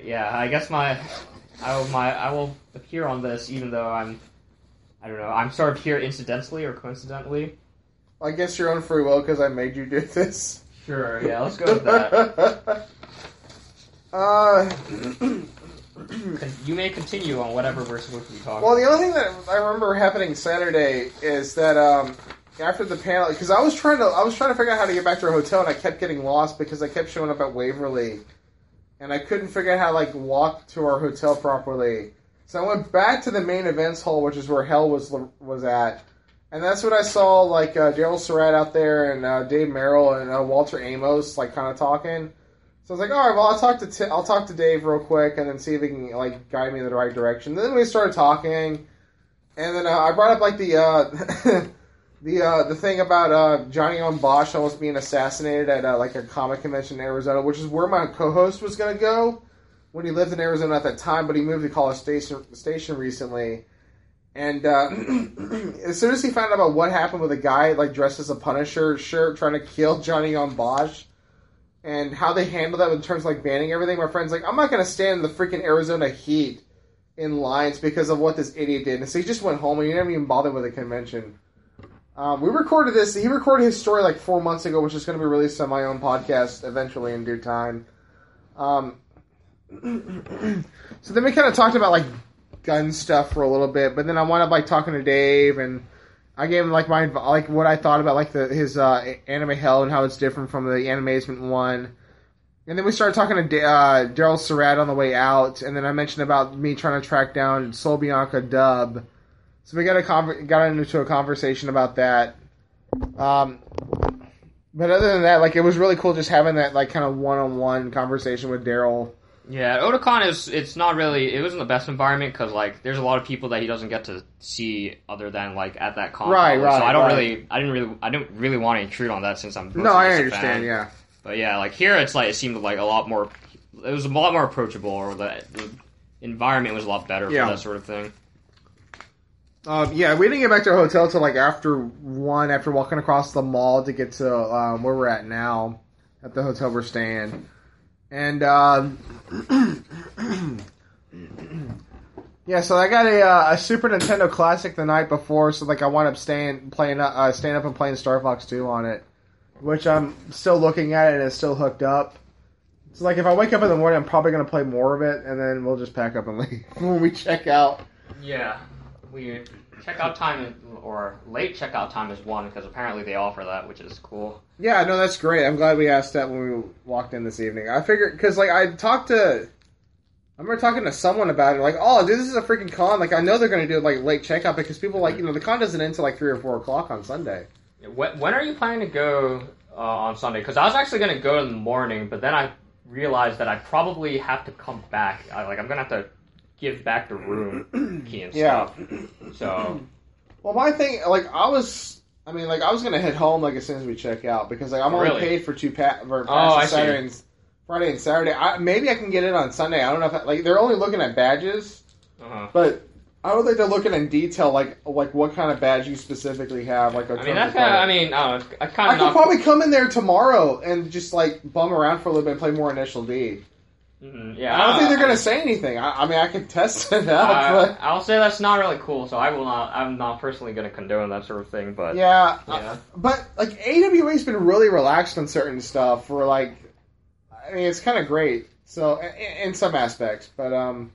yeah, I guess my, I will my I will appear on this even though I'm, I don't know, I'm sort of here incidentally or coincidentally. I guess your own free will because I made you do this. Sure, yeah, let's go with that. uh, you may continue on whatever we're supposed to be talking. Well, the other thing that I remember happening Saturday is that um, after the panel, because I was trying to, I was trying to figure out how to get back to our hotel, and I kept getting lost because I kept showing up at Waverly, and I couldn't figure out how to like walk to our hotel properly. So I went back to the main events hall, which is where Hell was was at. And that's when I saw, like, uh, Daryl Surratt out there and uh, Dave Merrill and uh, Walter Amos, like, kind of talking. So I was like, all right, well, I'll talk to T- I'll talk to Dave real quick and then see if he can, like, guide me in the right direction. Then we started talking, and then uh, I brought up, like, the uh, the uh, the thing about uh, Johnny on Bosch almost being assassinated at, uh, like, a comic convention in Arizona, which is where my co-host was going to go when he lived in Arizona at that time, but he moved to College Station, Station recently. And uh, as soon as he found out about what happened with a guy like dressed as a Punisher shirt trying to kill Johnny on Bosch, and how they handled that in terms of like banning everything, my friend's like, I'm not going to stand in the freaking Arizona heat in lines because of what this idiot did. And so he just went home and he didn't even bother with the convention. Um, we recorded this. He recorded his story like four months ago, which is going to be released on my own podcast eventually in due time. Um, so then we kind of talked about like gun stuff for a little bit, but then I wound up like talking to Dave, and I gave him like my like what I thought about like the his uh, Anime Hell and how it's different from the Animazement one. And then we started talking to D- uh, Daryl Surratt on the way out, and then I mentioned about me trying to track down Soul Bianca Dub. So we got a con- got into a conversation about that. Um, but other than that, like it was really cool just having that like kind of one-on-one conversation with Daryl. Yeah, Otakon is, it's not really, it wasn't the best environment because, like, there's a lot of people that he doesn't get to see other than, like, at that con. Right, right, So I don't right. really, I didn't really, I don't really want to intrude on that since I'm No, I just a understand, fan. yeah. But yeah, like, here it's like, it seemed like a lot more, it was a lot more approachable, or the, the environment was a lot better Yeah. for that sort of thing. Um, yeah, we didn't get back to our hotel till, like, after one, after walking across the mall to get to um, where we're at now, at the hotel we're staying. And, um, yeah, so I got a, uh, a Super Nintendo Classic the night before, so, like, I wound up staying, playing, uh, staying up and playing Star Fox two on it, which I'm still looking at it and it's still hooked up. So, like, if I wake up in the morning, I'm probably going to play more of it, and then we'll just pack up and leave when we check out. Yeah, we, checkout time, or late checkout time is one, because apparently they offer that, which is cool. Yeah, no, that's great. I'm glad we asked that when we walked in this evening. I figured, because, like, I talked to, I remember talking to someone about it, like, oh, dude, this is a freaking con. Like, I know they're going to do, like, late checkout, because people, like, you know, the con doesn't end until, like, three or four o'clock on Sunday. When, when are you planning to go uh, on Sunday? Because I was actually going to go in the morning, but then I realized that I probably have to come back. I, like, I'm going to have to give back the room key and Yeah. stuff. So, Well, my thing, like, I was, I mean, like, I was going to head home, like, as soon as we check out, because, like, I'm only Really? paid for two pa- for Oh, I passes see. Saturday and, Friday and Saturday. I, maybe I can get it on Sunday. I don't know if, I, like, they're only looking at badges, uh-huh. but I don't think they're looking in detail, like, like what kind of badge you specifically have, like, a I mean, that's kind of, I mean, I don't know, I kind I of could not... probably come in there tomorrow and just, like, bum around for a little bit and play more Initial D. Mhm, yeah, I don't think they're I- going to say anything. I, I mean, I can test it out, Uh, but... I'll say that's not really cool, so I will not. I'm not personally going to condone that sort of thing. But Yeah, yeah. uh, but like A W A's been really relaxed on certain stuff. For like, I mean, it's kind of great. So in, in some aspects, but um,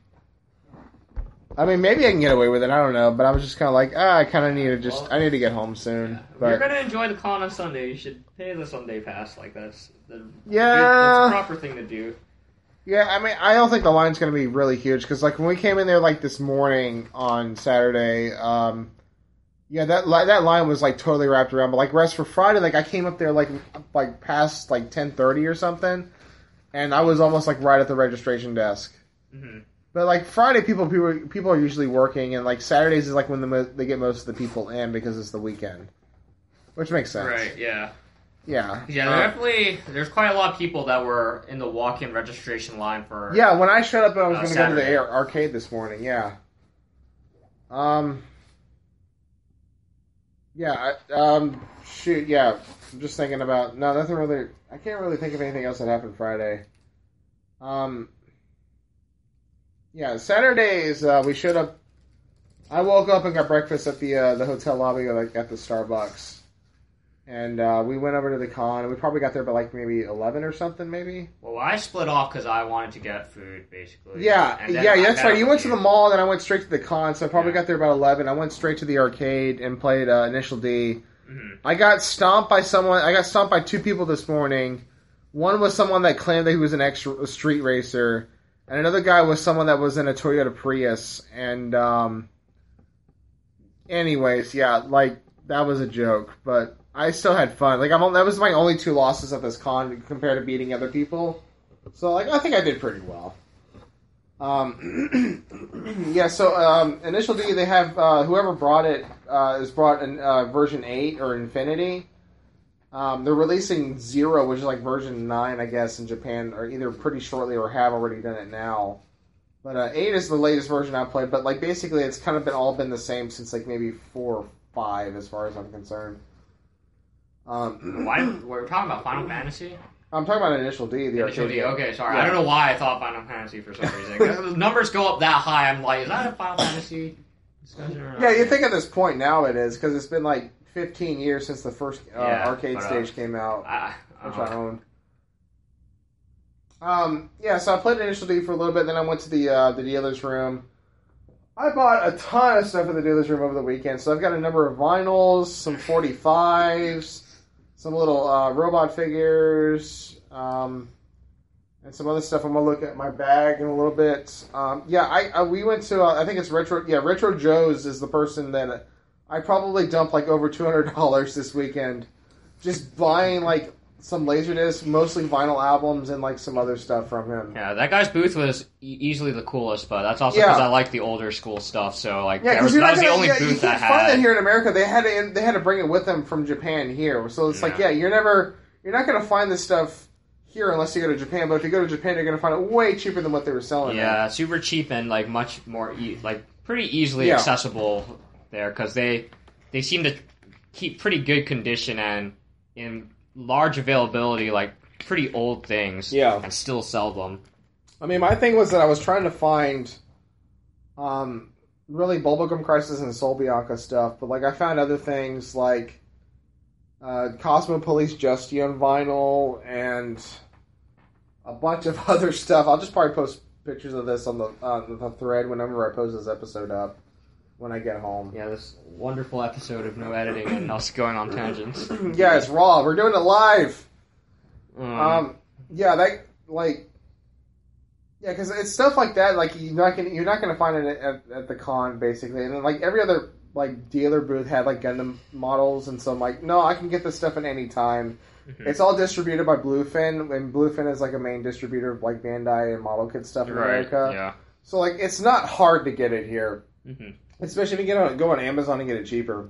I mean, maybe I can get away with it. I don't know, but I was just kind of like, ah, I kind of need to just, Well, I need to get home soon. if you're But going to enjoy the con on Sunday, you should pay the Sunday pass. Like that's the Yeah. that's the proper thing to do. yeah, I mean, I don't think the line's going to be really huge because like when we came in there like this morning on Saturday, um. Yeah, that li- that line was like totally wrapped around. But like rest for Friday, like I came up there like like past like ten thirty or something, and I was almost like right at the registration desk. Mm-hmm. But like Friday, people people people are usually working, and like Saturdays is like when the mo- they get most of the people in because it's the weekend, which makes sense. Right? Yeah. Yeah. Yeah. Uh, Definitely. There's quite a lot of people that were in the walk-in registration line for. yeah. When I showed up, I was Uh, going to go to the Saturday. ar- arcade this morning. Yeah. Um. Yeah. I, um. Shoot. Yeah. I'm just thinking about no, nothing really. I can't really think of anything else that happened Friday. Um. Yeah, Saturdays uh, we showed up. I woke up and got breakfast at the uh, the hotel lobby, like at the Starbucks, and uh, we went over to the con. And we probably got there by like maybe eleven or something, maybe. Well, I split off because I wanted to get food, basically. Yeah, And then yeah, I that's met right. You up went with to the mall, then I went straight to the con. So I probably Yeah. got there about eleven. I went straight to the arcade and played uh, Initial D. Mhm. I got stomped by someone. I got stomped by two people this morning. One was someone that claimed that he was an ex street racer, and another guy was someone that was in a Toyota Prius. And um, anyways, yeah, like that was a joke, but I still had fun. Like I'm, that was my only two losses at this con compared to beating other people. So like I think I did pretty well. Um, yeah. So um, Initial D, they have uh, whoever brought it uh, has brought an uh, version eight or Infinity. Um, they're releasing Zero, which is like version nine, I guess, in Japan, or either pretty shortly or have already done it now. But uh, eight is the latest version I've played. But like basically, it's kind of been all been the same since like maybe four or five, as far as I'm concerned. Um, Why? We're talking about Final Fantasy? I'm talking about Initial D, the Initial arcade D. game. Okay, sorry. Yeah. I don't know why I thought Final Fantasy for some reason. 'Cause the numbers go up that high. I'm like, is that a Final Fantasy discussion or not? Yeah, you think at this point now it is, because it's been like fifteen years since the first uh, Yeah, arcade but, uh, stage came out, I, which uh, I owned. Um, yeah, so I played Initial D for a little bit, then I went to the uh, the dealer's room. I bought a ton of stuff in the dealer's room over the weekend, so I've got a number of vinyls, some forty-fives, some little uh, robot figures, um, and some other stuff. I'm gonna look at my bag in a little bit. Um, yeah, I, I we went to uh, I think it's Retro. Yeah, Retro Joe's is the person that I probably dumped like over two hundred dollars this weekend, just buying like some Laserdisc, mostly vinyl albums, and like some other stuff from him. Yeah, that guy's booth was e- easily the coolest, but that's also Yeah. because I like the older school stuff. So like, Yeah, there was, because you're that not was the gonna, only yeah, booth you that can't find had. that here in America. They had to they had to bring it with them from Japan here. So it's like, Yeah. yeah, you're never you're not going to find this stuff here unless you go to Japan. But if you go to Japan, you're going to find it way cheaper than what they were selling. Yeah, super cheap and like much more e- like pretty easily Yeah. accessible there because they they seem to keep pretty good condition and in large availability, like pretty old things. Yeah. and still sell them. I mean, my thing was that I was trying to find, um, really Bubblegum Crisis and Soul Bianca stuff, but like I found other things like uh, Cosmo Police Justy on vinyl and a bunch of other stuff. I'll just probably post pictures of this on the on the thread whenever I post this episode up when I get home. Yeah, this wonderful episode of no editing and us going on tangents. Yeah, it's raw. We're doing it live. Um, Um, yeah, that like, yeah, because it's stuff like that. Like you're not gonna you're not gonna find it at, at the con basically, and then like every other like dealer booth had like Gundam models, and so I'm like, no, I can get this stuff at any time. mhm. It's all distributed by Bluefin, and Bluefin is like a main distributor of like Bandai and Model Kit stuff in right, America. yeah. So like, it's not hard to get it here, hmm especially if you get on go on Amazon and get it cheaper.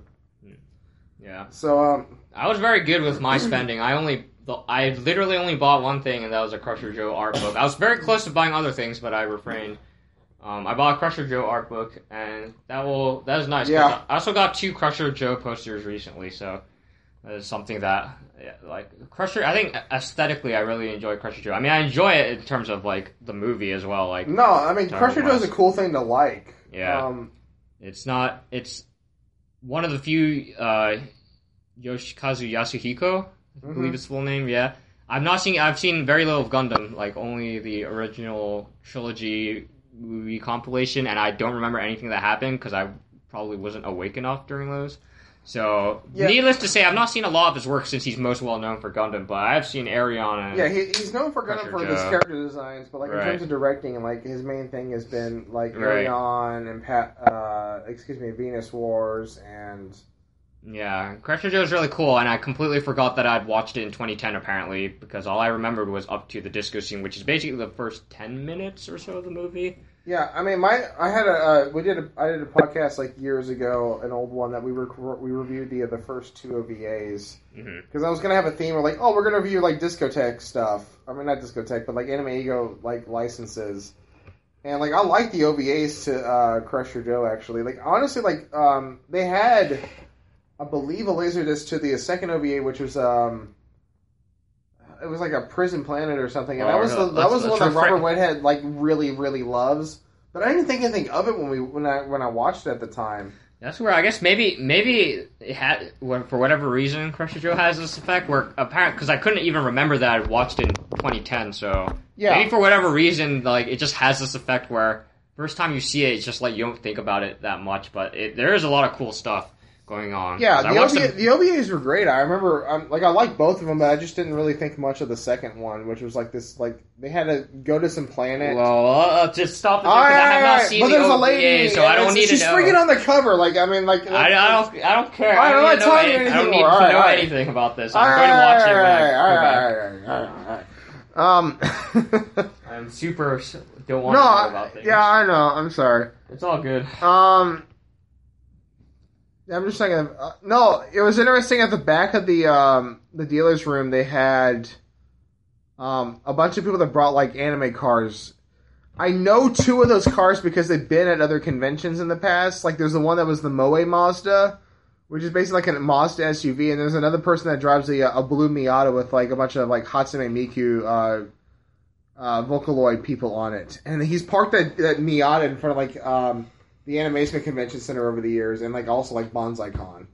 Yeah. So um, I was very good with my spending. I only, I literally only bought one thing, and that was a Crusher Joe art book. I was very close to buying other things, but I refrained. Um, I bought a Crusher Joe art book, and that will that is nice. 'cause Yeah. I also got two Crusher Joe posters recently, so that is something that, yeah, like Crusher. I think aesthetically, I really enjoy Crusher Joe. I mean, I enjoy it in terms of like the movie as well. Like, no, I mean Sorry, Crusher Joe is Wes. a cool thing to like. Yeah. Um, it's not. It's one of the few uh, Yoshikazu Yasuhiko. I Mhm. believe it's full name. Yeah, I've not seen. I've seen very little of Gundam, like only the original trilogy movie compilation, and I don't remember anything that happened because I probably wasn't awake enough during those. So, Yeah. needless to say, I've not seen a lot of his work since he's most well known for Gundam, but I have seen Arion and Yeah, he, he's known for Gundam Crusher for his Joe. character designs, but like in Right. terms of directing, like his main thing has been like Right. Arion and Pat, uh, excuse me, Venus Wars, and yeah, Crusher Joe is really cool, and I completely forgot that I'd watched it in twenty ten apparently because all I remembered was up to the disco scene, which is basically the first ten minutes or so of the movie. yeah, I mean, my I had a uh, we did a I did a podcast like years ago, an old one that we were we reviewed the the first two O V As hmm because I was gonna have a theme of like, oh, we're gonna review like discotheque stuff. I mean, not discotheque, but like Anime Ego like licenses. And like I like the O V As to uh, Crusher Joe actually. Like honestly, like um, they had, I believe, a Laserdisc to the second O V A, which was um, it was like a Prison Planet or something, and Oh, that was the, really? that was Let's- the one let's that Robert refra- Whitehead like really really loves. But I didn't think anything of it when we when I when I watched it at the time. That's where I guess maybe maybe it had for whatever reason Crusher Joe has this effect where apparent because I couldn't even remember that I watched it in twenty ten. So yeah. maybe for whatever reason, like it just has this effect where first time you see it, it's just like you don't think about it that much. But it, there is a lot of cool stuff going on. Yeah, the, O V A, the... the O V As were great. I remember, um, like, I liked both of them, but I just didn't really think much of the second one, which was like this, like, they had to go to some planet. Well, uh, just stop the because I have not seen but the there's O V A, a lady, so I don't need she's to know. She's freaking on the cover, like, I mean, like... I, I don't I don't care. I don't, I I'm not telling you anything I don't need more. to All right, know all right. anything about this. I'm going to watch it when I go back. All right, all right, all right, all right. Um... I'm super... don't want no, to know about things. Yeah, I know. I'm sorry. It's all good. Um... I'm just thinking. Uh, no, it was interesting. At the back of the um, the dealer's room, they had um, a bunch of people that brought like anime cars. I know two of those cars because they've been at other conventions in the past. Like there's the one that was the Moe Mazda, which is basically like a Mazda S U V, and there's another person that drives a, a blue Miata with like a bunch of like Hatsune Miku uh, uh, Vocaloid people on it, and he's parked that, that Miata in front of like. Um, the Animation Convention Center over the years, and like also like Bonsai Con.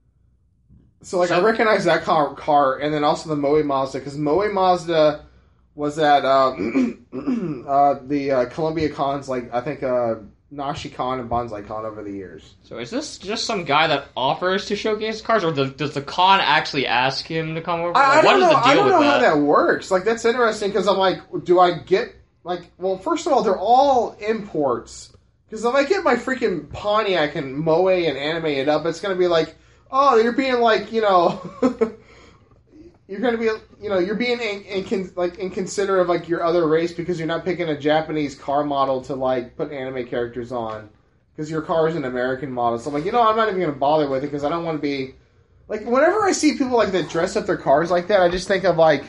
So like so, I recognize that car, car, and then also the Moe Mazda because Moe Mazda was at uh, uh, the uh, Columbia Cons, like I think uh, Nashi Con and Bonsai Con over the years. So is this just some guy that offers to showcase cars, or the, does the con actually ask him to come over? Like, I, I don't what know. is the deal I don't with know that? how that works. Like that's interesting because I'm like, do I get like? Well, first of all, they're all imports. Because if I get my freaking Pontiac and Moe and animate it up, it's going to be like, oh, you're being like, you know, you're going to be, you know, you're being in, in, like inconsiderate of like your other race because you're not picking a Japanese car model to like put anime characters on because your car is an American model. So I'm like, you know, I'm not even going to bother with it because I don't want to be like. Whenever I see people like that dress up their cars like that, I just think of like.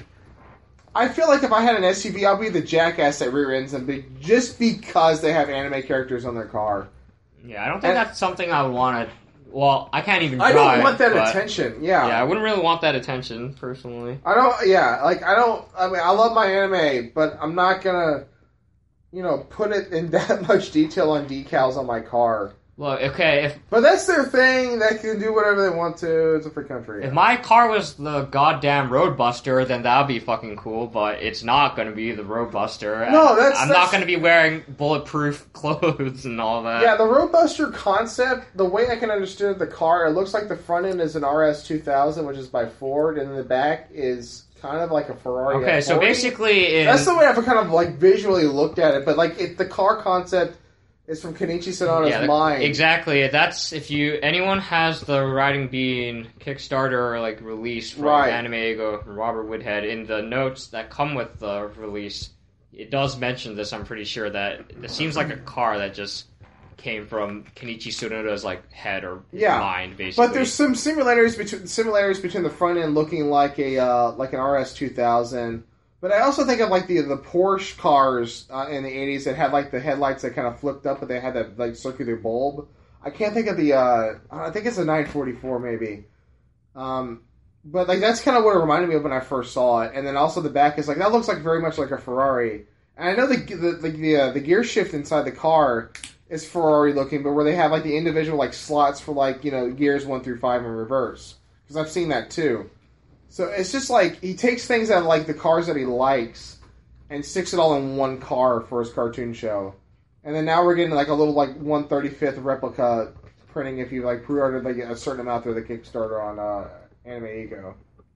I feel like if I had an S U V, I'll be the jackass that rear ends them just because they have anime characters on their car. Yeah, I don't think and, that's something I would want to... Well, I can't even drive. I don't want that but, attention, yeah. Yeah, I wouldn't really want that attention, personally. I don't... Yeah, like, I don't... I mean, I love my anime, but I'm not gonna, you know, put it in that much detail on decals on my car. Look, okay, if... But that's their thing. They can do whatever they want to. It's a free country. If my car was the goddamn Roadbuster, then that would be fucking cool, but it's not going to be the Roadbuster. No, that's... I'm that's... not going to be wearing bulletproof clothes and all that. Yeah, the Roadbuster concept, the way I can understand the car, it looks like the front end is an R S two thousand, which is by Ford, and the back is kind of like a Ferrari. Okay, so basically... In... That's the way I've kind of, like, visually looked at it, but, like, it, the car concept... It's from Kenichi Sonoda's yeah, mind. Exactly. That's if you anyone has the Riding Bean Kickstarter like release from right. Anime Ego from Robert Woodhead in the notes that come with the release, it does mention this. I'm pretty sure that it seems like a car that just came from Kenichi Sonoda's like head or yeah. mind, basically. But there's some similarities between similarities between the front end looking like a uh, like an R S two thousand. But I also think of like the the Porsche cars uh, in the eighties that had like the headlights that kind of flipped up, but they had that like circular bulb. I can't think of the. Uh, I think it's a nine forty-four maybe. Um, but like that's kind of what it reminded me of when I first saw it. And then also the back is like that looks like very much like a Ferrari. And I know the the the the, uh, the gear shift inside the car is Ferrari looking, but where they have like the individual like slots for like you know gears one through five in reverse because I've seen that too. So it's just like he takes things out of like the cars that he likes and sticks it all in one car for his cartoon show. And then now we're getting like a little like one thirty-fifth replica printing if you like pre-ordered like a certain amount through the Kickstarter on uh, Anime Ego.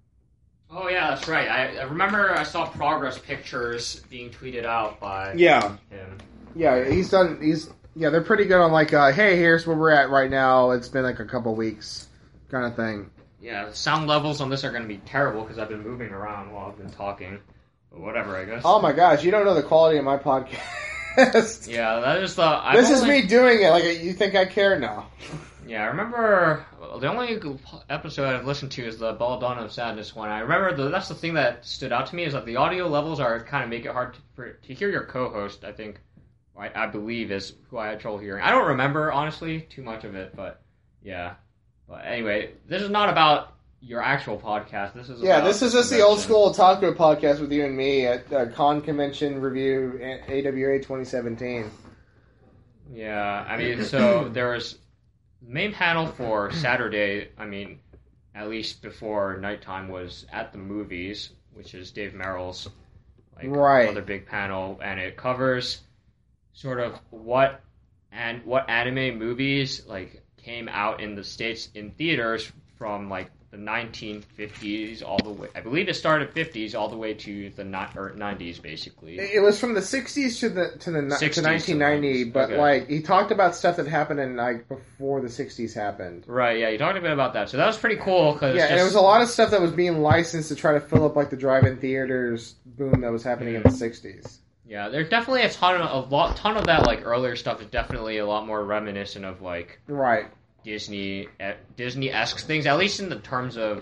Oh yeah, that's right. I, I remember I saw progress pictures being tweeted out by yeah. him. Yeah, he's done. He's yeah, they're pretty good on like, uh, hey, here's where we're at right now. It's been like a couple weeks, kind of thing. Yeah, the sound levels on this are going to be terrible because I've been moving around while I've been talking. But whatever, I guess. Oh my gosh, you don't know the quality of my podcast. Yeah, that is the. I've this only, is me doing it. Like you think I care now? Yeah, I remember the only episode I've listened to is the Belladonna of Sadness one. I remember the, that's the thing that stood out to me is that the audio levels are kind of make it hard to, for, to hear your co-host. I think, I, I believe, is who I had trouble hearing. I don't remember honestly too much of it, but yeah. But anyway, this is not about your actual podcast. This is yeah. about This is just the old school Otaku podcast with you and me at uh, Con Convention Review A W A twenty seventeen. Yeah, I mean, so there was the main panel for Saturday. I mean, at least before nighttime was at the movies, which is Dave Merrill's like right. other big panel, and it covers sort of what and what anime movies like came out in the States in theaters from like the nineteen fifties all the way. I believe it started fifties all the way to the ni- or nineties, basically. It was from the sixties to the to the sixties to nineteen ninety, to but okay. like he talked about stuff that happened in like before the sixties happened. Right. Yeah, you talked a bit about that, so that was pretty cool. Cause yeah, just, and it was a lot of stuff that was being licensed to try to fill up like the drive-in theaters boom that was happening in the sixties. Yeah, there's definitely a ton of a lot, ton of that like earlier stuff is definitely a lot more reminiscent of like right. Disney Disney-esque things, at least in the terms of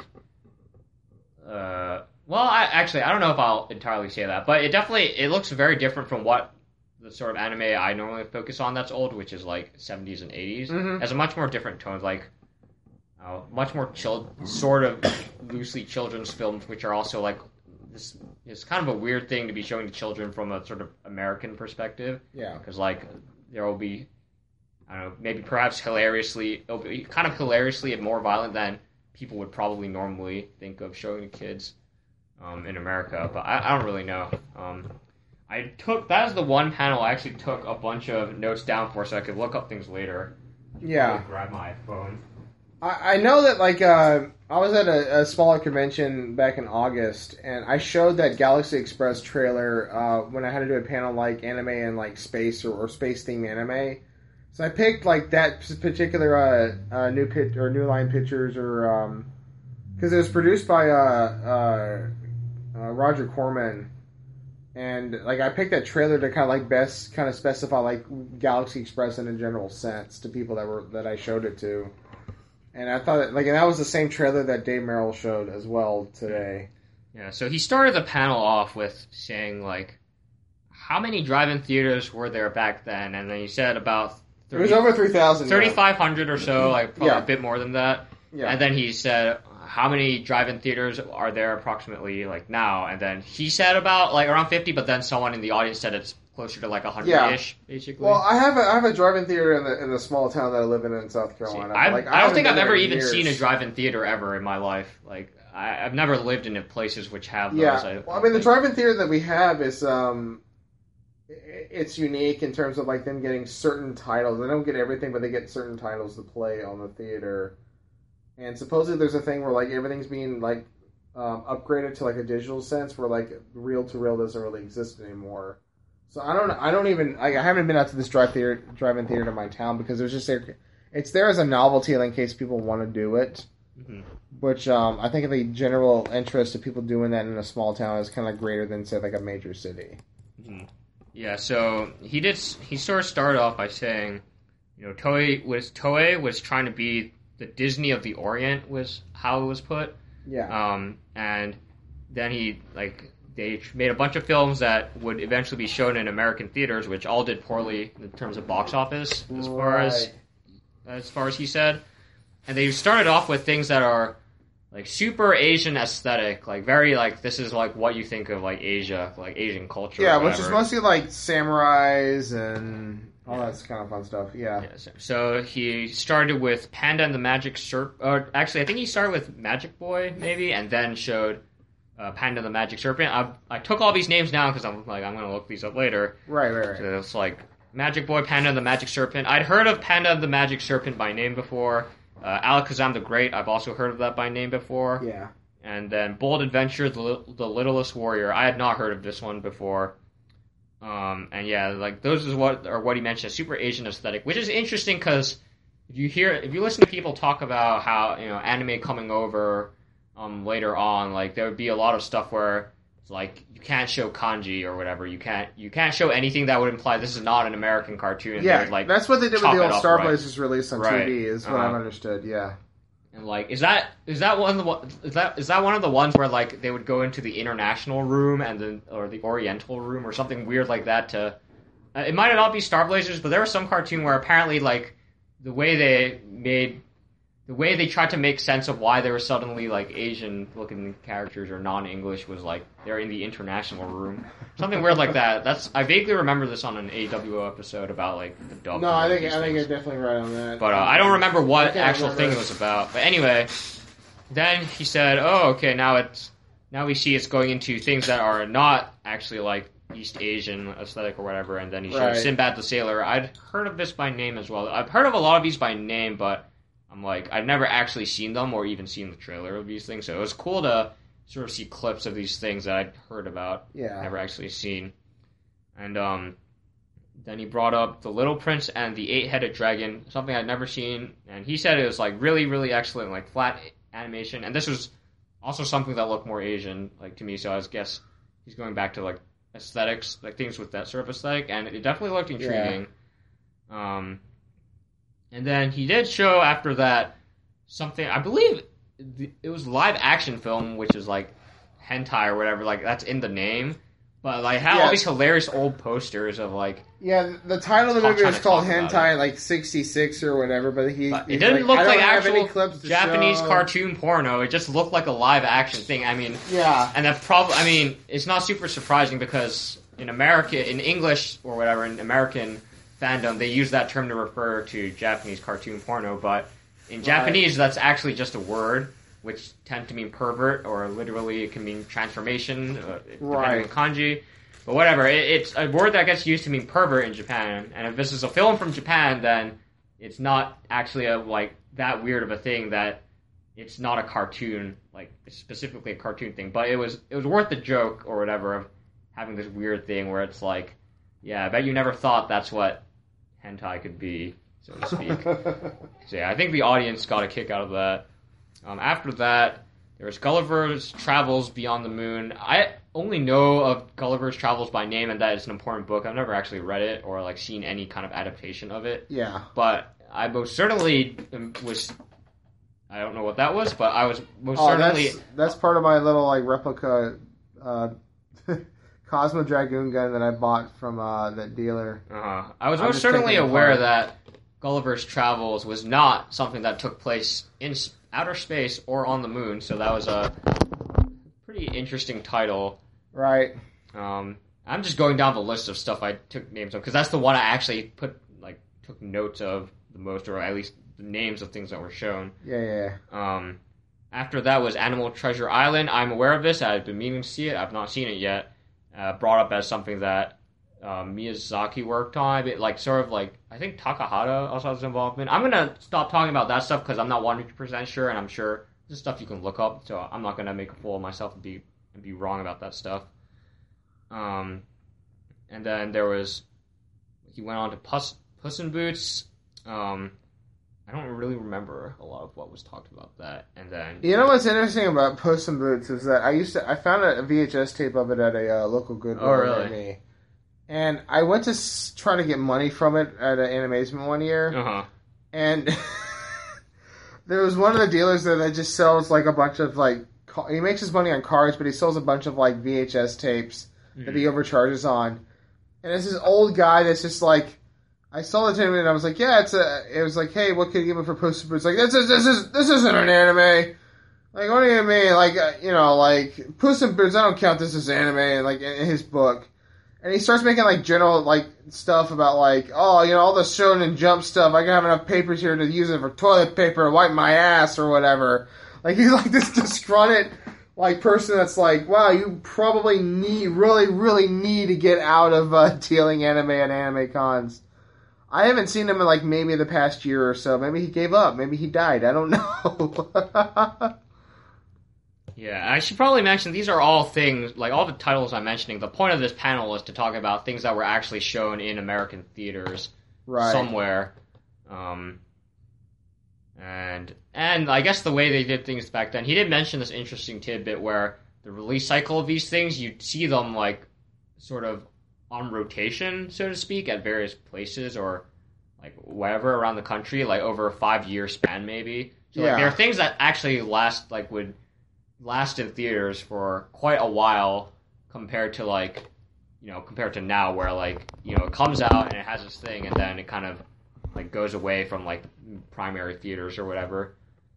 uh well I actually I don't know if I'll entirely say that, but it definitely it looks very different from what the sort of anime I normally focus on that's old, which is like seventies and eighties. Mm-hmm. Has a much more different tones, like uh, much more chill, sort of loosely children's films, which are also like this is kind of a weird thing to be showing to children from a sort of American perspective. Yeah, because like there will be I don't know, maybe perhaps hilariously, it'll be kind of hilariously and more violent than people would probably normally think of showing to kids um, in America, but I, I don't really know. Um, I took, that was the one panel I actually took a bunch of notes down for so I could look up things later. Yeah. I'll grab my phone. I, I know that like uh, I was at a, a smaller convention back in August, and I showed that Galaxy Express trailer uh, when I had to do a panel like anime and like space or, or space themed anime. So I picked like that particular uh, uh, new pit or New Line Pictures, or because um, it was produced by uh, uh, uh, Roger Corman, and like I picked that trailer to kind of like best kind of specify like Galaxy Express in a general sense to people that were that I showed it to, and I thought that, like and that was the same trailer that Dave Merrill showed as well today. Yeah, so he started the panel off with saying like, how many drive-in theaters were there back then, and then he said about thirty, it was over three thousand. thirty-five hundred or so, like probably yeah. a bit more than that. Yeah. And then he said, how many drive-in theaters are there approximately like now? And then he said about like around fifty, but then someone in the audience said it's closer to like one hundred-ish, yeah. basically. Well, I have a, I have a drive-in theater in the in the small town that I live in in South Carolina. See, like, I, I don't think I've ever even years. seen a drive-in theater ever in my life. Like, I, I've never lived in places which have those. Yeah, I, well, I mean, the drive-in theater that we have is... um. It's unique in terms of like them getting certain titles. They don't get everything, but they get certain titles to play on the theater. And supposedly there's a thing where like everything's being like um, upgraded to like a digital sense, where like reel to reel doesn't really exist anymore. So I don't, I don't even, I, I haven't been out to this drive theater, drive-in theater in my town because there's just there, it's there as a novelty in case people want to do it. Mm-hmm. Which um, I think the general interest of people doing that in a small town is kind of greater than say like a major city. Mm-hmm. Yeah, so he did. He sort of started off by saying, you know, Toei was Toei was trying to be the Disney of the Orient, was how it was put. Yeah. Um, and then he like they made a bunch of films that would eventually be shown in American theaters, which all did poorly in terms of box office, as right. far as as far as he said. And they started off with things that are like super Asian aesthetic, like very like this is like what you think of like Asia, like Asian culture. Yeah, which is mostly like samurais and all that kind of fun stuff. Yeah. yeah so, so he started with Panda and the Magic Serpent. Or actually, I think he started with Magic Boy maybe, and then showed uh, Panda and the Magic Serpent. I I took all these names down because I'm like I'm gonna look these up later. Right, right, right. So it's like Magic Boy, Panda and the Magic Serpent. I'd heard of Panda and the Magic Serpent by name before. Uh, Alakazam the Great, I've also heard of that by name before. Yeah. And then Bold Adventure, the, the Littlest Warrior. I had not heard of this one before. Um, and yeah, like those is what are what he mentioned, a super Asian aesthetic, which is interesting because if you hear, if you listen to people talk about how you know anime coming over um, later on, like there would be a lot of stuff where it's like you can't show kanji or whatever. You can't you can't show anything that would imply this is not an American cartoon. Yeah, would, like, that's what they did with the old Star right. Blazers release on right. T V. Is what uh-huh. I've understood. Yeah. And like, is that is that one of the is that is that one of the ones where like they would go into the international room and then or the Oriental room or something weird like that to? Uh, it might not be Star Blazers, but there was some cartoon where apparently like the way they made the way they tried to make sense of why they were suddenly like Asian looking characters or non-English was like they're in the international room, something weird like that. That's I vaguely remember this on an A W O episode about like the dub. No, I think I think you're definitely right on that. But uh, I don't remember what actual remember. thing it was about. But anyway, then he said, "Oh, okay, now it's now we see it's going into things that are not actually like East Asian aesthetic or whatever." And then he showed Right. Sinbad the Sailor. I'd heard of this by name as well. I've heard of a lot of these by name, but I'm like, I've never actually seen them or even seen the trailer of these things. So it was cool to sort of see clips of these things that I'd heard about, Yeah. never actually seen. And um, then he brought up The Little Prince and the Eight-Headed Dragon, something I'd never seen. And he said it was like really, really excellent, like flat animation. And this was also something that looked more Asian, like to me. So I guess he's going back to like aesthetics, like things with that sort of aesthetic. And it definitely looked intriguing. Yeah. Um. And then he did show after that something, I believe it was live action film, which is like hentai or whatever, like that's in the name. But like had Yeah. all these hilarious old posters of like. Yeah, the title of the Talk- movie trying was to called talk about Hentai like sixty-six or whatever, but he But it he's didn't like, look I don't like have any actual clips to Japanese show. cartoon porno. It just looked like a live action thing. I mean, Yeah. and that probably, I mean, it's not super surprising because in America, in English or whatever, in American fandom, they use that term to refer to Japanese cartoon porno, but in Japanese, that's actually just a word, which tend to mean pervert, or literally it can mean transformation, uh, depending Right. on kanji. But whatever, it, it's a word that gets used to mean pervert in Japan, and if this is a film from Japan, then it's not actually a like that weird of a thing that it's not a cartoon, like specifically a cartoon thing. But it was it was worth the joke or whatever of having this weird thing where it's like, yeah, I bet you never thought that's what hentai could be, so to speak. So yeah, I think the audience got a kick out of that. Um, after that, there was Gulliver's Travels Beyond the Moon. I only know of Gulliver's Travels by name, and that it's an important book. I've never actually read it or like seen any kind of adaptation of it. Yeah. But I most certainly um, was. I don't know what that was, but I was most Oh, certainly. that's, that's part of my little like replica uh, Cosmo Dragoon gun that I bought from uh, that dealer. Uh, I was I'm most just certainly thinking aware apart. that Gulliver's Travels was not something that took place in s- outer space or on the moon, so that was a pretty interesting title. Right. Um, I'm just going down the list of stuff I took names of because that's the one I actually put like took notes of the most, or at least the names of things that were shown. Yeah, yeah. Um, after that was Animal Treasure Island. I'm aware of this. I've been meaning to see it. I've not seen it yet. Uh, brought up as something that uh, Miyazaki worked on. It, like sort of like I think Takahata also has involvement. I'm gonna stop talking about that stuff because I'm not one hundred percent sure, and I'm sure this is stuff you can look up. So I'm not gonna make a fool of myself and be and be wrong about that stuff. Um, and then there was he went on to Puss Puss in Boots. Um, I don't really remember a lot of what was talked about that. And then You know what's interesting about Puss in Boots is that I used to I found a V H S tape of it at a uh, local Goodwill Oh, really? near me, and I went to s- try to get money from it at an Animazement one year, uh huh. and there was one of the dealers there that just sells like a bunch of like ca- he makes his money on cards, but he sells a bunch of like V H S tapes that he overcharges on, and it's this old guy that's just like. I saw it to him and I was like, "Yeah, it's a." It was like, "Hey, what can you give me for Puss in Boots?" Like, this is this is this isn't an anime. Like, what do you mean? Like, uh, you know, like Puss in Boots. I don't count this as anime. And like in, in his book, and he starts making like general like stuff about like, oh, you know, all the Shonen Jump stuff. I can have enough papers here to use it for toilet paper to wipe my ass or whatever. Like he's like this disgruntled like person that's like, wow, you probably need really really need to get out of uh, dealing anime at anime cons. I haven't seen him in like maybe the past year or so. Maybe he gave up. Maybe he died. I don't know. Yeah, I should probably mention these are all things, like all the titles I'm mentioning, the point of this panel is to talk about things that were actually shown in American theaters Right. somewhere. Um, and and I guess the way they did things back then, he did mention this interesting tidbit where the release cycle of these things, you'd see them like sort of on rotation, so to speak, at various places or like wherever around the country, like over a five year span maybe. So like, Yeah. there are things that actually last like would last in theaters for quite a while compared to like you know compared to now where like you know it comes out and it has this thing and then it kind of like goes away from like primary theaters or whatever.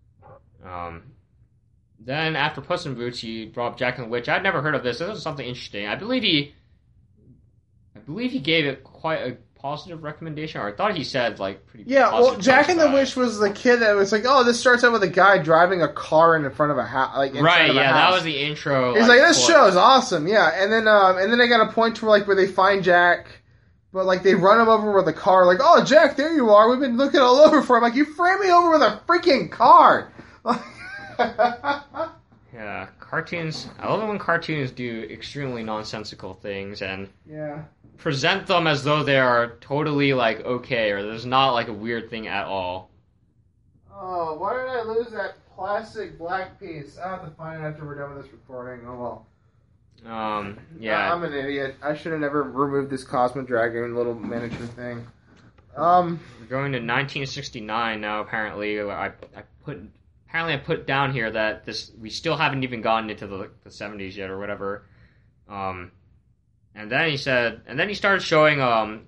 Um, then after Puss in Boots, he brought up Jack and the Witch. I'd never heard of this. This is something interesting. I believe he, I believe he gave it quite a positive recommendation, or I thought he said like pretty. Yeah, well, Jack and the Witch Witch was the kid that was like, oh, this starts out with a guy driving a car in front of a house, like right. Of a yeah, house. that was the intro. He's like, like this show is awesome, yeah, and then um, and then they got a point to where like where they find Jack. But, like, they run him over with a car, like, oh, Jack, there you are. We've been looking all over for him. Like, you framed me over with a freaking car. Yeah, cartoons. I love it when cartoons do extremely nonsensical things and yeah. present them as though they are totally, like, okay, or there's not, like, a weird thing at all. Oh, why did I lose that plastic black piece? I'll have to find it after we're done with this recording. Oh, well. Um, yeah. I'm an idiot. I should have never removed this Cosmo Dragon little miniature thing. Um, We're going to nineteen sixty-nine now, apparently. I, I put... Apparently I put down here that this we still haven't even gotten into the, the seventies yet or whatever. Um, and then he said... And then he started showing um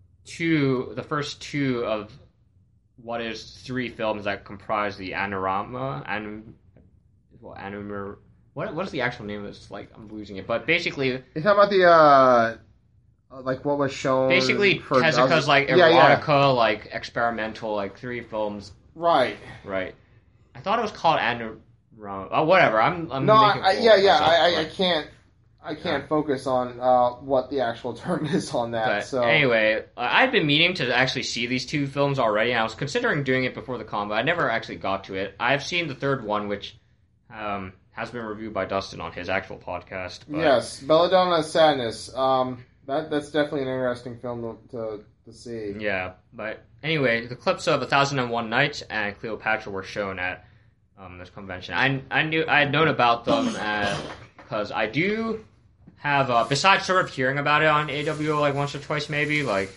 two... The first two of what is three films that comprise the Anorama... Anum... Well, Anum... What what is the actual name of this? Like, I'm losing it. But basically... You're talking about the, uh... Like, what was shown... Basically, for Tezuka's, other... like, yeah, erotica, yeah. like, experimental, like, three films. Right. Right. I thought it was called Anorama. Oh, whatever. I'm, I'm no, making I, fools yeah, of yeah. myself, I, I, I but- can't... I can't focus on uh, what the actual term is on that. But so anyway, I'd been meaning to actually see these two films already, and I was considering doing it before the con, but I never actually got to it. I've seen the third one, which um, has been reviewed by Dustin on his actual podcast. But, yes, Belladonna's Sadness. Um, that that's definitely an interesting film to to, to see. Yeah, but anyway, the clips of A Thousand and One Nights and Cleopatra were shown at um, this convention. I I knew I had known about them because I do have uh, besides sort of hearing about it on A W O like once or twice maybe like.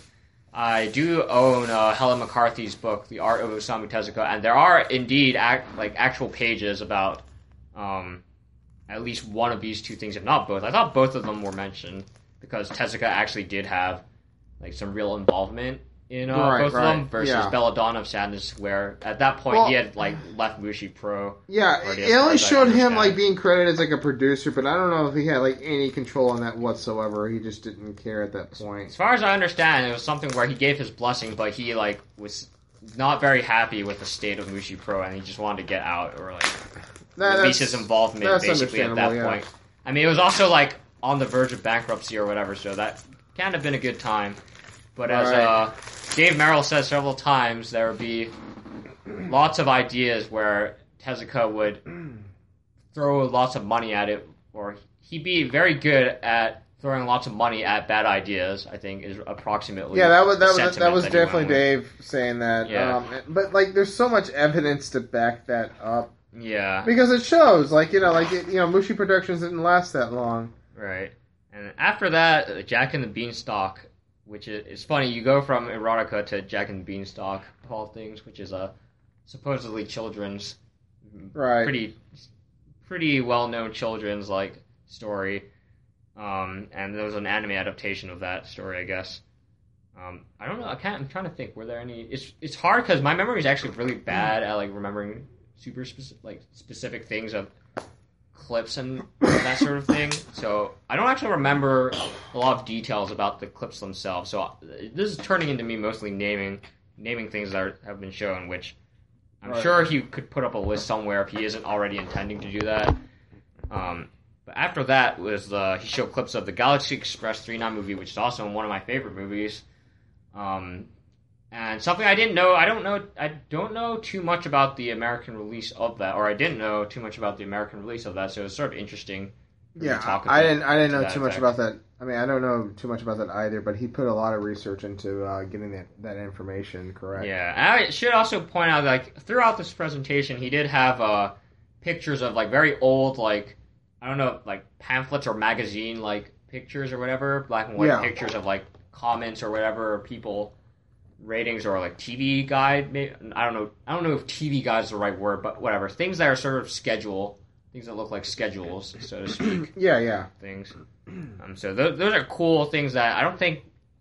I do own uh, Helen McCarthy's book, The Art of Osamu Tezuka, and there are indeed act, like actual pages about um, at least one of these two things, if not both. I thought both of them were mentioned because Tezuka actually did have like some real involvement in uh, Right, both right, of them versus yeah. Belladonna of Sadness, where at that point Well- he had like left Mushi Pro. Yeah, Already, it as far only as I showed him understand. like being credited as like a producer, but I don't know if he had like any control on that whatsoever. He just didn't care at that point. As far as I understand, it was something where he gave his blessing, but he like was not very happy with the state of Mushi Pro, and he just wanted to get out or like That- release that's- his involvement that's basically at that understandable, yeah. point. I mean, it was also like on the verge of bankruptcy or whatever, so that kind of been a good time. But as Right. uh, Dave Merrill said several times, there would be lots of ideas where Tezuka would throw lots of money at it, or he'd be very good at throwing lots of money at bad ideas. I think is approximately Yeah, that was that the was that sentiment was that he went definitely with. Dave saying that. Yeah. Um, but like, there's so much evidence to back that up Yeah, because it shows. Like you know, like it, you know, Mushi Productions didn't last that long. right. And after that, uh, Jack and the Beanstalk, which is it's funny. You go from erotica to Jack and the Beanstalk, of all things, which is a supposedly children's, Right. pretty, pretty well known children's like story. Um, and there was an anime adaptation of that story, I guess. Um, I don't know. I can't. I'm trying to think. Were there any? It's it's hard because my memory is actually really bad at like remembering super specific, like specific things of clips and that sort of thing. So I don't actually remember a lot of details about the clips themselves. So uh, this is turning into me mostly naming naming things that are, have been shown, which I'm Right. sure he could put up a list somewhere if he isn't already intending to do that. Um, but after that was the he showed clips of the Galaxy Express three nine movie, which is also one of my favorite movies. Um, and something I didn't know, I don't know, I don't know too much about the American release of that, or I didn't know too much about the American release of that, so it's sort of interesting. for me to Yeah, talk I about didn't. I didn't to know that too much effect. about that. I mean, I don't know too much about that either. But he put a lot of research into uh, getting that, that information correct. Yeah, and I should also point out, like, throughout this presentation, he did have uh, pictures of, like, very old, like, I don't know, like, pamphlets or magazine, like, pictures or whatever, black and white Yeah. pictures of, like, comments or whatever, or people ratings or, like, T V guide, maybe, I don't know, I don't know if T V guide is the right word, but whatever, things that are sort of schedule, things that look like schedules, so to speak. Yeah, yeah. things. Um, so th- those are cool things that I don't think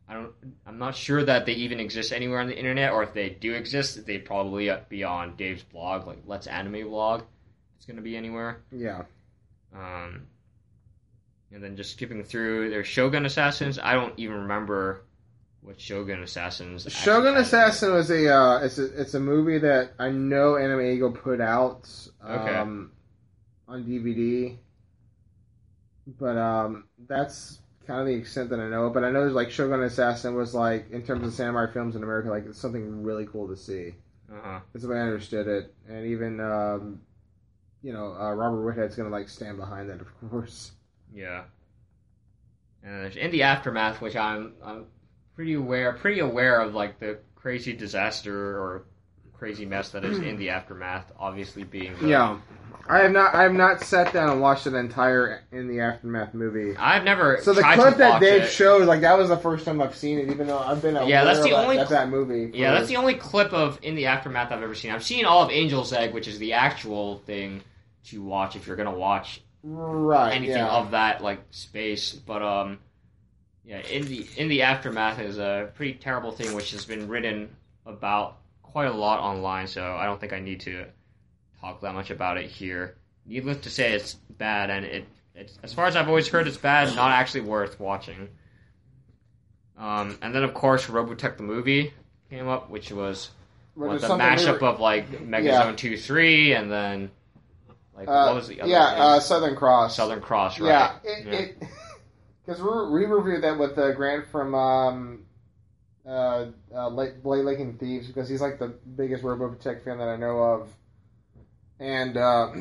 I don't. I'm not sure that they even exist anywhere on the internet, or if they do exist, they'd probably be on Dave's blog, like Let's Anime Vlog. It's going to be anywhere. Yeah. Um, and then just skipping through, there's Shogun Assassins. I don't even remember what Shogun Assassins. Shogun Assassin was a uh, it's a it's a movie that I know Anime Eagle put out um, Okay. on D V D, but um, that's kind of the extent that I know. But I know like Shogun Assassin was like in terms of samurai films in America, like it's something really cool to see. Uh-huh. That's the way I understood it, and even um, you know uh, Robert Whithead's gonna like stand behind that, of course. Yeah. And there's In the Aftermath, which I'm I'm pretty aware pretty aware of, like the crazy disaster or crazy mess that is In the Aftermath. Obviously, being the, Yeah. I have not. I have not sat down and watched an entire In the Aftermath movie. I've never. So the tried clip to that watch Dave it. showed, like that was the first time I've seen it, even though I've been aware Yeah, that's the of only that, cl- that movie. Yeah, for- that's the only clip of In the Aftermath I've ever seen. I've seen all of Angel's Egg, which is the actual thing to watch if you're gonna watch right. anything yeah. of that like space. But um, yeah, in the in the Aftermath is a pretty terrible thing, which has been written about quite a lot online. So I don't think I need to talk that much about it here. Needless to say, it's bad, and it it's, as far as I've always heard, it's bad, not actually worth watching. Um, and then of course, Robotech the movie came up, which was Where what, there's the something mashup we were- of like Megazone Yeah. two three, and then like Uh, what was the other yeah, thing? uh, Southern Cross. Southern Cross, right? Yeah, it it because we reviewed that with uh, Grant from um, uh, uh, Lake, Blade Lake and Thieves because he's like the biggest Robotech fan that I know of, and uh,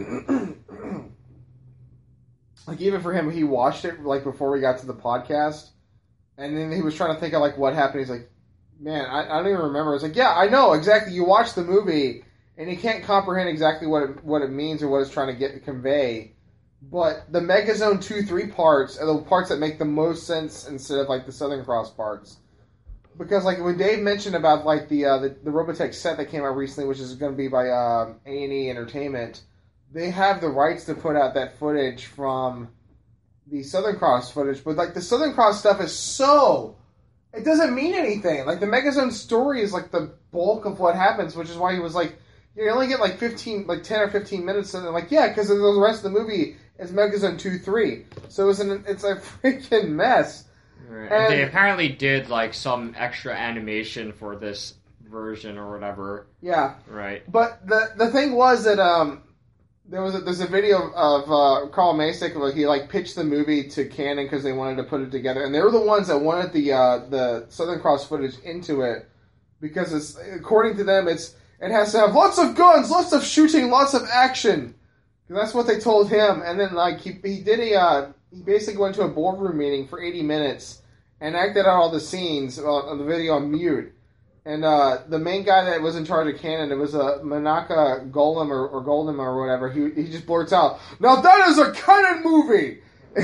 like even for him, he watched it like before we got to the podcast, and then he was trying to think of like what happened. He's like, "Man, I, I don't even remember." I was like, "Yeah, I know exactly. You watched the movie." And he can't comprehend exactly what it, what it means or what it's trying to get to convey. But the Megazone two three parts are the parts that make the most sense instead of like the Southern Cross parts. Because like when Dave mentioned about like the uh, the, the Robotech set that came out recently, which is going to be by um, A and E Entertainment, they have the rights to put out that footage from the Southern Cross footage. But like the Southern Cross stuff is so... It doesn't mean anything. Like the Megazone story is like the bulk of what happens, which is why he was like... You only get like fifteen, like ten or fifteen minutes, and they're like, yeah, because the rest of the movie is Megazone two three. So it's an, it's a freaking mess. Right. And, And they apparently did like some extra animation for this version or whatever. Yeah, Right. but the the thing was that um there was a, there's a video of uh, Carl Masick where he like pitched the movie to Canon because they wanted to put it together, and they were the ones that wanted the uh, the Southern Cross footage into it because it's according to them it's. It has to have lots of guns, lots of shooting, lots of action. That's what they told him. And then, like, he, he did a, uh, he basically went to a boardroom meeting for eighty minutes and acted out all the scenes on the video on mute. And uh, the main guy that was in charge of Canon, it was a uh, Manaka Golem or, or Goldem or whatever. He he just blurts out, "Now that is a Canon movie,"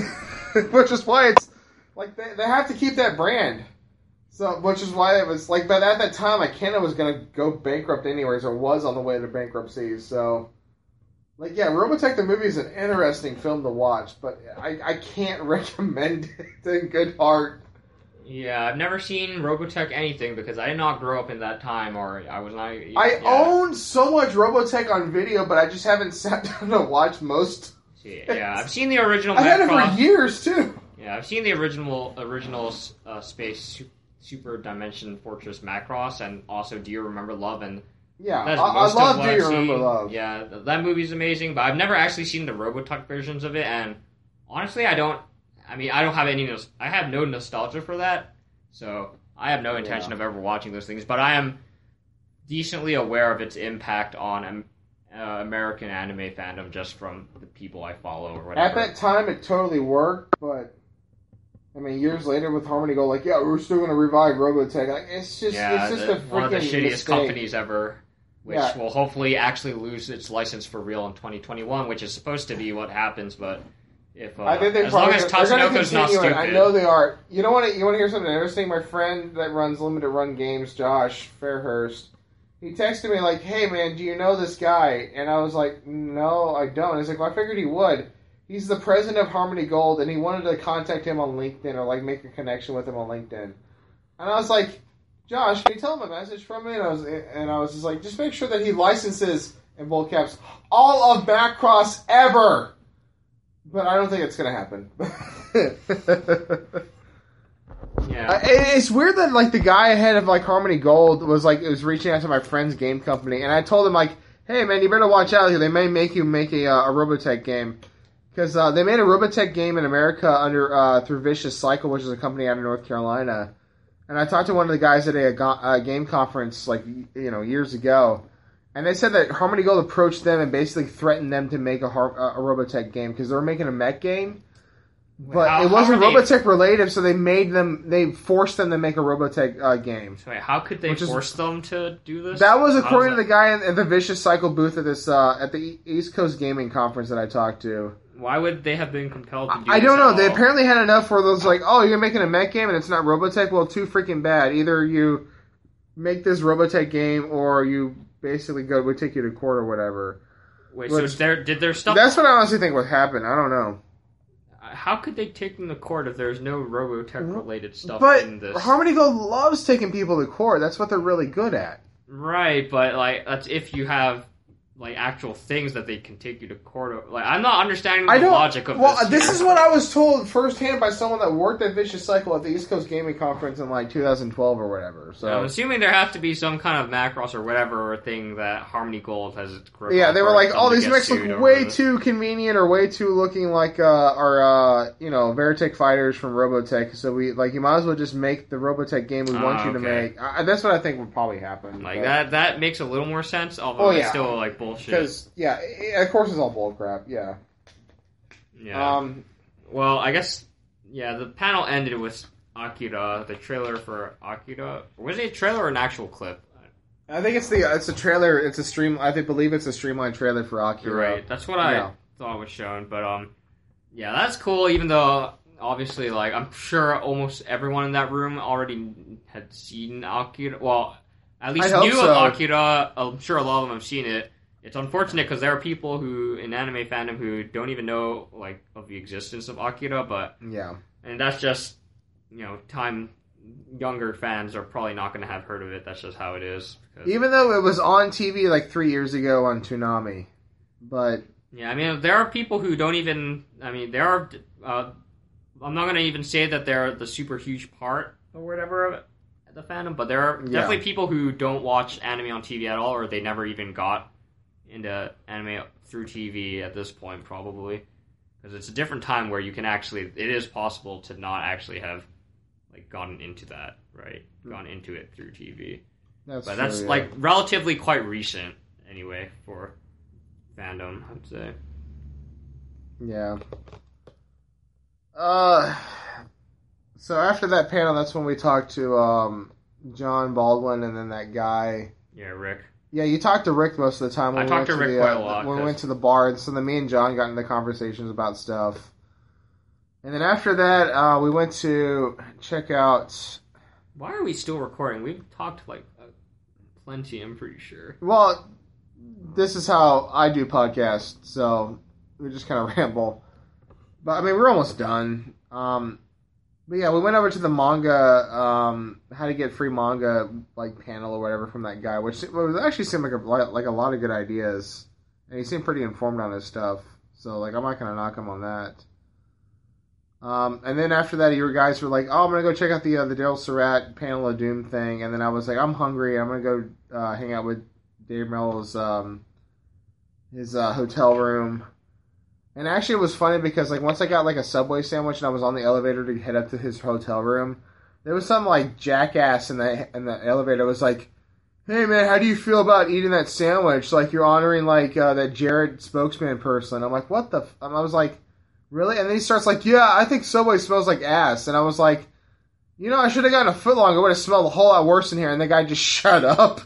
which is why it's like they they have to keep that brand. So, which is why it was like, but at that time, like, Canon was going to go bankrupt anyways, or was on the way to bankruptcy. So, like, yeah, Robotech the movie is an interesting film to watch, but I, I can't recommend it in good heart. Yeah, I've never seen Robotech anything because I did not grow up in that time, or I was not. I yeah. own so much Robotech on video, but I just haven't sat down to watch most. Yeah, I've seen the original. I had it Macross. for years too. Yeah, I've seen the original original uh, Space Super Dimension Fortress Macross, and also Do You Remember Love? And Yeah, that's I, I most of love what Do I've You Remember seen. Love? Yeah, th- that movie's amazing, but I've never actually seen the Robotech versions of it, and honestly, I don't. I mean, I don't have any. Nos- I have no nostalgia for that, so I have no intention Yeah. of ever watching those things. But I am decently aware of its impact on um, uh, American anime fandom just from the people I follow or whatever. At that time, it totally worked, but I mean, years later with Harmony Gold, like, yeah, we're still going to revive Robotech. Like, it's just, Yeah, it's just the- a freaking one of the shittiest mistake. companies ever, which Yeah. will hopefully actually lose its license for real in twenty twenty-one, which is supposed to be what happens. But if uh, I think they as long probably, as they're going to Tatsunoko's not continue it. stupid, I know they are. You know what? You want to hear something interesting? My friend that runs Limited Run Games, Josh Fairhurst, he texted me like, "Hey man, do you know this guy?" And I was like, "No, I don't." He's like, "Well, I figured he would." He's the president of Harmony Gold, and he wanted to contact him on LinkedIn or like make a connection with him on LinkedIn. And I was like, Josh, can you tell him a message from me? And I was, and I was just like, just make sure that he licenses, in bold caps, all of Macross ever. But I don't think it's going to happen. Yeah. Uh, it's weird that, like, the guy ahead of, like, Harmony Gold was, like, it was reaching out to my friend's game company, and I told him, like, hey, man, you better watch out here. They may make you make a, uh, a Robotech game. Because uh, they made a Robotech game in America under uh, through Vicious Cycle, which is a company out of North Carolina. And I talked to one of the guys at a, a game conference, like, you know, years ago. And they said that Harmony Gold approached them and basically threatened them to make a, a Robotech game because they were making a mech game. But how, it wasn't they... Robotech related, so they made them, they forced them to make a Robotech uh, game. So wait, how could they Which force is, them to do this? That was according that... to the guy in, in the Vicious Cycle booth at this uh, at the East Coast Gaming Conference that I talked to. Why would they have been compelled to do I this don't know. at They all? apparently had enough where those like, oh, you're making a mech game and it's not Robotech? Well, too freaking bad. Either you make this Robotech game or you basically go, we take you to court or whatever. Wait, But so there, did their stuff... That's what I honestly think would happen. I don't know. How could they take them to court if there's no Robotech-related stuff But in this? Harmony Gold loves taking people to court. That's what they're really good at. Right, but, like, that's if you have... like actual things that they can take you to court over. Like I'm not understanding the I don't, logic of well, this. this here. is what I was told firsthand by someone that worked at Vicious Cycle at the East Coast Gaming Conference in like two thousand twelve or whatever. So I'm assuming there has to be some kind of Macross or whatever thing that Harmony Gold has. Yeah, they were like, "Oh, these mechs look way this. too convenient or way too looking like uh, our uh, you know Veritech fighters from Robotech." So we like you might as well just make the Robotech game we want Oh, you to okay. make. I, that's what I think would probably happen. Like but, that. That makes a little more sense. Although Oh, it's yeah. still like bullshit. because yeah, it, of course it's all bullcrap. Yeah. Yeah. Um. Well, I guess yeah. The panel ended with Akira, the trailer for Akira. Was it a trailer or an actual clip? I think it's the it's a trailer. It's a stream. I think believe it's a streamlined trailer for Akira. You're right. That's what I Yeah. thought was shown. But um, yeah, that's cool. Even though obviously, like, I'm sure almost everyone in that room already had seen Akira. Well, at least I hope knew so. of Akira. I'm sure a lot of them have seen it. It's unfortunate because there are people who in anime fandom who don't even know like of the existence of Akira. But Yeah. and that's just you know time. Younger fans are probably not going to have heard of it. That's just how it is. Because, Even though it was on T V like three years ago on Toonami, but yeah, I mean, there are people who don't even. I mean, there are. Uh, I'm not going to even say that they're the super huge part or whatever of the fandom, but there are Yeah. definitely people who don't watch anime on T V at all, or they never even got into anime through T V at this point, probably because it's a different time where you can actually. It is possible to not actually have. Like gotten into that, right? Gone into it through T V, that's but true, that's yeah. like relatively quite recent anyway for fandom, I'd say. Yeah. Uh. So after that panel, that's when we talked to um, John Baldwin and then that guy. Yeah, Rick. Yeah, you talked to Rick most of the time. When I we talked went to Rick the, quite uh, a lot, When we 'cause- went to the bar, and so then me and John got into conversations about stuff. And then after that, uh, we went to check out. Why are we still recording? We've talked like uh, plenty. I'm pretty sure. Well, this is how I do podcasts, so we just kind of ramble. But I mean, we're almost done. Um, but yeah, we went over to the manga, um, how to get free manga like panel or whatever from that guy, which was actually seemed like a like a lot of good ideas, and he seemed pretty informed on this stuff. So like, I'm not gonna knock him on that. Um, and then after that, you guys were like, "Oh, I'm gonna go check out the uh, the Daryl Surratt Panel of Doom thing," and then I was like, "I'm hungry. I'm gonna go uh, hang out with Dave Mello's um, his uh, hotel room." And actually, it was funny because like once I got like a Subway sandwich and I was on the elevator to head up to his hotel room, there was some like jackass in the in the elevator. It was like, "Hey man, how do you feel about eating that sandwich? Like you're honoring like uh, that Jared spokesman person." I'm like, "What the?" F-? I was like. Really? And then he starts like, yeah, I think Subway smells like ass. And I was like, you know, I should have gotten a foot long. It would have smelled a whole lot worse in here. And the guy just shut up.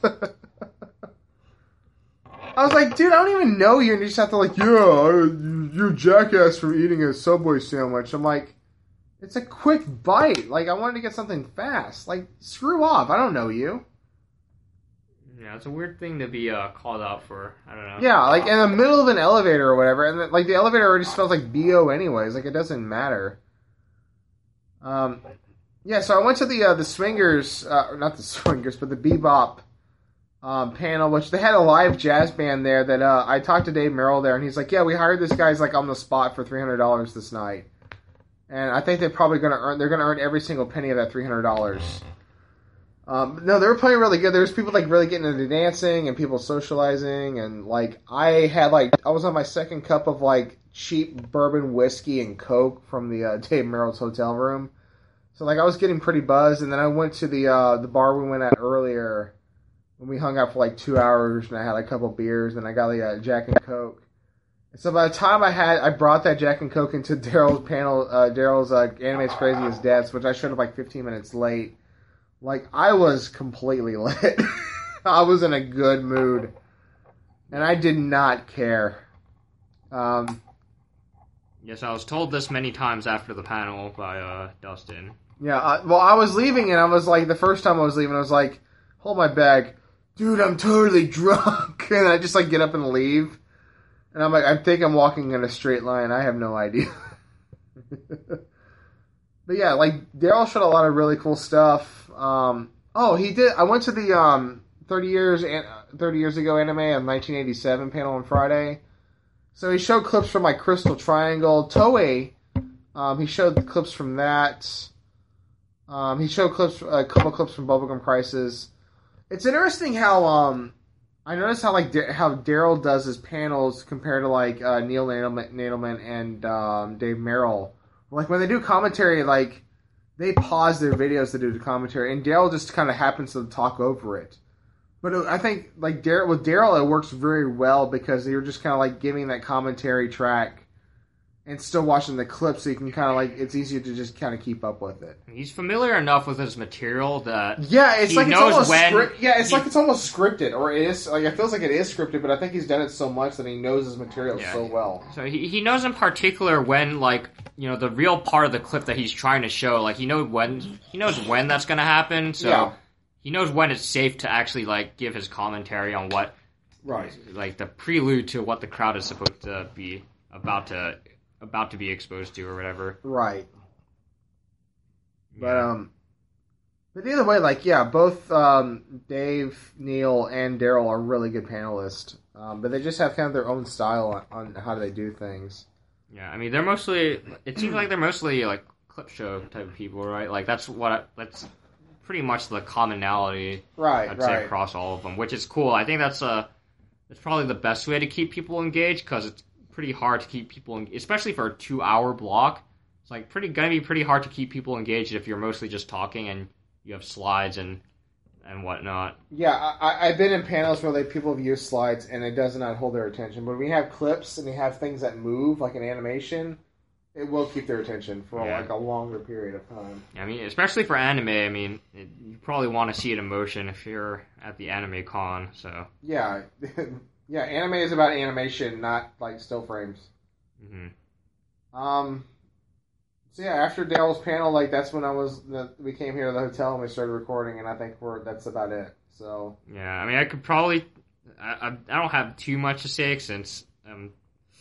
I was like, dude, I don't even know you. And you just have to like, yeah, you're a jackass for eating a Subway sandwich. I'm like, it's a quick bite. Like, I wanted to get something fast. Like, screw off. I don't know you. Yeah, it's a weird thing to be uh, called out for. I don't know. Yeah, like in the middle of an elevator or whatever, and then, like the elevator already smells like B O anyways. Like it doesn't matter. Um, Yeah, so I went to the uh, the Swingers, uh, not the Swingers, but the Bebop um, panel, which they had a live jazz band there. That uh, I talked to Dave Merrill there, and he's like, "Yeah, we hired this guy's like on the spot for three hundred dollars this night." And I think they're probably going to earn. They're going to earn every single penny of that three hundred dollars. Um, no, they were playing really good. There was people like really getting into dancing and people socializing, and like I had like I was on my second cup of like cheap bourbon whiskey and Coke from the uh, Dave Merrill's hotel room. So like I was getting pretty buzzed, and then I went to the uh, the bar we went at earlier when we hung out for like two hours, and I had like, a couple beers, and I got the uh, Jack and Coke. So by the time I had, I brought that Jack and Coke into Daryl's panel, uh, Daryl's uh, Anime's Craziest Deaths, which I showed up like fifteen minutes late. Like, I was completely lit. I was in a good mood. And I did not care. Um, yes, I was told this many times after the panel by uh, Dustin. Yeah, uh, well, I was leaving, and I was like, the first time I was leaving, I was like, hold my bag. Dude, I'm totally drunk. And I just, like, get up and leave. And I'm like, I think I'm walking in a straight line. I have no idea. But yeah, like, Daryl showed a lot of really cool stuff. Um, oh, he did. I went to the um, thirty years thirty years ago anime of nineteen eighty-seven panel on Friday. So he showed clips from like Crystal Triangle, Toei. Um, he showed the clips from that. Um, he showed clips, a couple clips from Bubblegum Crisis. It's interesting how um, I noticed how like D- how Daryl does his panels compared to like uh, Neil Nadelman, Nadelman and um, Dave Merrill. Like, when they do commentary, like, they pause their videos to do the commentary, and Daryl just kind of happens to talk over it. But I think, like, Daryl, with Daryl, it works very well because you're just kind of, like, giving that commentary track and still watching the clip, so you can kind of, like, it's easier to just kind of keep up with it. He's familiar enough with his material that yeah, it's he like knows it's almost when... Script, yeah, it's he, like it's almost scripted, or it is, like, it feels like it is scripted, but I think he's done it so much that he knows his material yeah, so well. So he, he knows in particular when, like, you know, the real part of the clip that he's trying to show, like, he knows when, he knows when that's gonna happen, so yeah. he knows when it's safe to actually, like, give his commentary on what, right, like, the prelude to what the crowd is supposed to be about to... about to be exposed to or whatever. Right. Yeah. But um but either way, like yeah, both um Dave, Neil, and Daryl are really good panelists. Um, but they just have kind of their own style on, on how they do things. Yeah, I mean they're mostly it seems like they're mostly like clip show type of people, right? Like that's what I, that's pretty much the commonality right, I'd right. say across all of them, which is cool. I think that's uh that's probably the best way to keep people engaged because it's pretty hard to keep people, en- especially for a two-hour block. It's like pretty gonna be pretty hard to keep people engaged if you're mostly just talking and you have slides and and whatnot. Yeah, I, I've been in panels where they, people have used slides and it does not hold their attention. But when we have clips and we have things that move, like an animation, it will keep their attention for Yeah. like a longer period of time. I mean, especially for anime. I mean, it, you probably want to see it in motion if you're at the anime con. So Yeah. Yeah, anime is about animation, not like still frames. mm-hmm. Um. So yeah, after Daryl's panel, like that's when I was. The, we came here to the hotel and we started recording, and I think we're that's about it. So yeah, I mean, I could probably. I I, I don't have too much to say since um.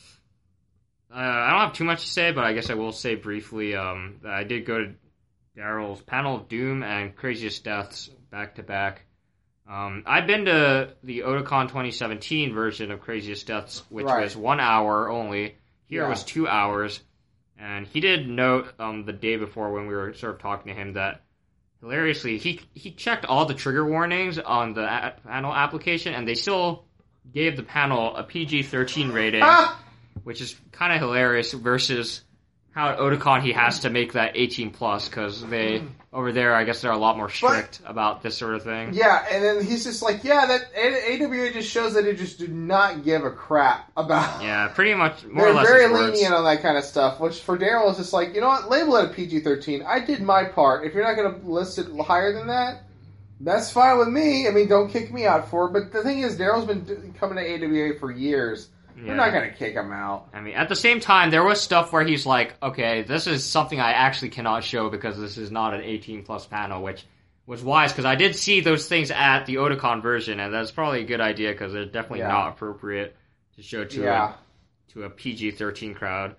Uh, I don't have too much to say, but I guess I will say briefly um, that I did go to Daryl's panel of Doom and Craziest Deaths back to back. Um, I've been to the Otakon twenty seventeen version of Craziest Deaths, which Right. was one hour only. Here Yeah. it was two hours. And he did note um, the day before when we were sort of talking to him that, hilariously, he he checked all the trigger warnings on the a- panel application, and they still gave the panel a P G thirteen rating, ah! which is kind of hilarious versus how at Otakon he has to make that eighteen plus, because they, over there, I guess they're a lot more strict but, about this sort of thing. Yeah, and then he's just like, yeah, that A W A just shows that it just do not give a crap about. Yeah, pretty much, more They're or less. very words. lenient on that kind of stuff, which for Daryl is just like, you know what, label it a P G thirteen. I did my part. If you're not going to list it higher than that, that's fine with me. I mean, don't kick me out for it. But the thing is, Daryl's been coming to A W A for years. Yeah. We're not going to kick him out. I mean, at the same time, there was stuff where he's like, okay, this is something I actually cannot show because this is not an eighteen plus panel, which was wise, because I did see those things at the Otakon version, and that's probably a good idea, because they're definitely Yeah. not appropriate to show to Yeah. a, to a P G thirteen crowd.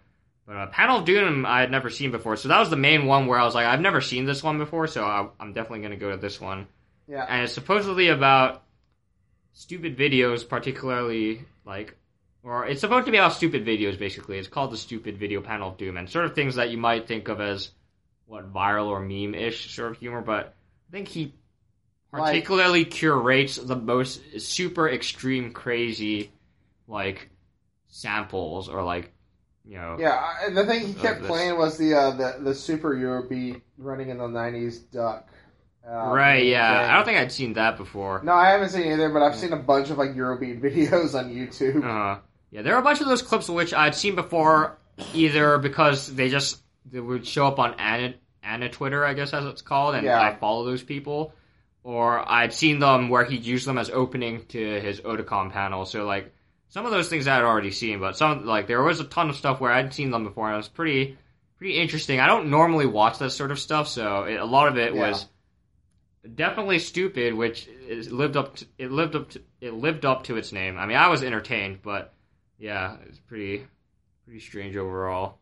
But uh, Panel of Doom I had never seen before, so that was the main one where I was like, I've never seen this one before, so I, I'm definitely going to go to this one. Yeah. And it's supposedly about stupid videos, particularly, like, or it's supposed to be about stupid videos, basically. It's called the Stupid Video Panel of Doom, and sort of things that you might think of as, what, viral or meme-ish sort of humor, but I think he particularly like, curates the most super extreme, crazy, like, samples, or, like, you know, yeah, the thing he kept playing was the uh, the the super Eurobeat running in the nineties duck. Uh, right, yeah. thing. I don't think I'd seen that before. No, I haven't seen it either, but I've seen a bunch of like Eurobeat videos on YouTube. Uh, yeah, there are a bunch of those clips which I'd seen before, either because they just they would show up on Anna, Anna Twitter, I guess as it's called, and yeah. I follow those people, or I'd seen them where he'd use them as opening to his Otakon panel, so like, some of those things I had already seen, but some, like, there was a ton of stuff where I'd seen them before, and it was pretty, pretty interesting. I don't normally watch that sort of stuff, so it, a lot of it yeah. was definitely stupid, which is lived up to, it lived up to, it lived up to its name. I mean, I was entertained, but yeah, it was pretty, pretty strange overall.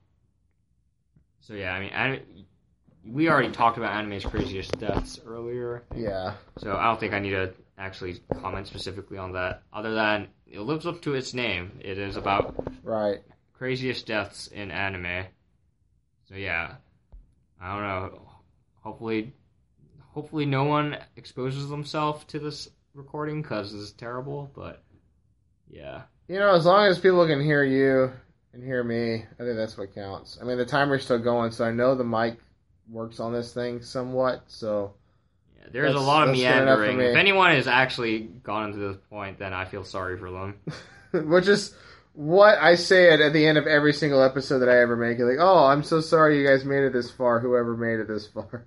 So yeah, I mean, anime, we already talked about anime's craziest deaths earlier. Yeah. So I don't think I need to actually comment specifically on that, other than it lives up to its name. It is about right craziest deaths in anime. So yeah, I don't know. Hopefully, hopefully no one exposes themselves to this recording because this is terrible. But yeah, you know, as long as people can hear you and hear me, I think that's what counts. I mean, the timer's still going, so I know the mic works on this thing somewhat. So. There's that's, a lot of meandering. If anyone has actually gone to this point, then I feel sorry for them. Which is what I say at, at the end of every single episode that I ever make. Like, oh, I'm so sorry you guys made it this far, whoever made it this far.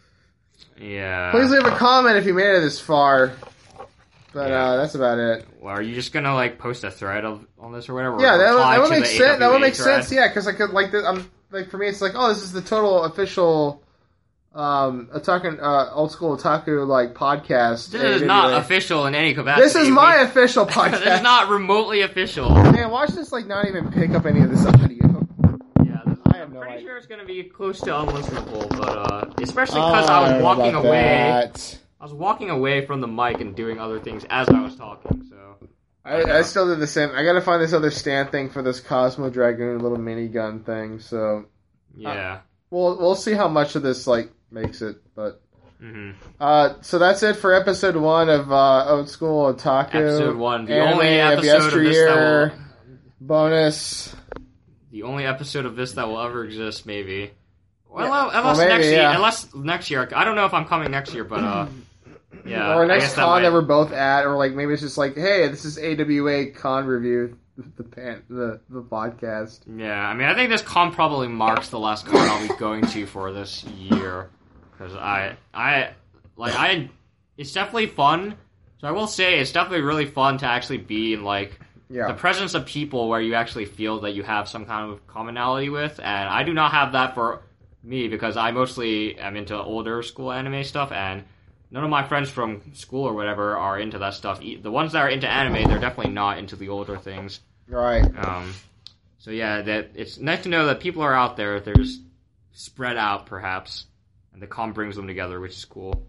Yeah. Please leave a comment if you made it this far. But yeah. uh, that's about it. Well, are you just gonna like post a thread of, on this or whatever? Yeah, or that, that would make sense. That would make thread? sense. Yeah, because I could like, the, I'm like for me, it's like, oh, this is the total official. Um, otaku, uh, old school otaku like podcast. This is not official in any capacity. This is my official podcast. This is not remotely official. Man, watch this like not even pick up any of this audio. Yeah, this is, I have I'm no pretty idea. sure it's gonna be close to unlistenable, but uh, especially because I was walking away. That. I was walking away from the mic and doing other things as I was talking. So I, I still did the same. I gotta find this other stand thing for this Cosmo Dragoon little minigun thing. So yeah, uh, we'll we'll see how much of this like. Makes it, but mm-hmm. uh, so that's it for episode one of uh, Old School Otaku. Episode one, the Anime only of episode of this that will, bonus. The only episode of this that will ever exist, maybe. Well, yeah. unless well, maybe, next year, yeah. unless next year. I don't know if I'm coming next year, but uh, yeah. Or next that con might... that we're both at, or like maybe it's just like, hey, this is A W A con review, the pan, the the podcast. Yeah, I mean, I think this con probably marks the last con I'll be going to for this year. Because I, I, like, I, it's definitely fun. So I will say, it's definitely really fun to actually be in, like, yeah. the presence of people where you actually feel that you have some kind of commonality with. And I do not have that for me, because I mostly am into older school anime stuff, and none of my friends from school or whatever are into that stuff. The ones that are into anime, they're definitely not into the older things. Right. Um, so yeah, that it's nice to know that people are out there. They're just spread out, perhaps. And the con brings them together, which is cool.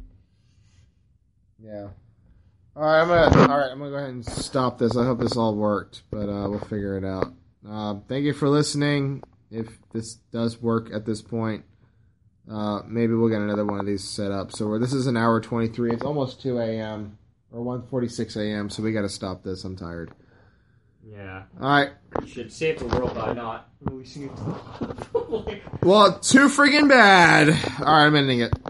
Yeah. All right, I'm gonna. All right, I'm gonna go ahead and stop this. I hope this all worked, but uh, we'll figure it out. Uh, thank you for listening. If this does work at this point, uh, maybe we'll get another one of these set up. So we're, this is an hour twenty-three. It's almost two a.m. or one forty-six a.m. So we got to stop this. I'm tired. Yeah. All right. You should save the world by not releasing it. Well, too freaking bad. All right, I'm ending it.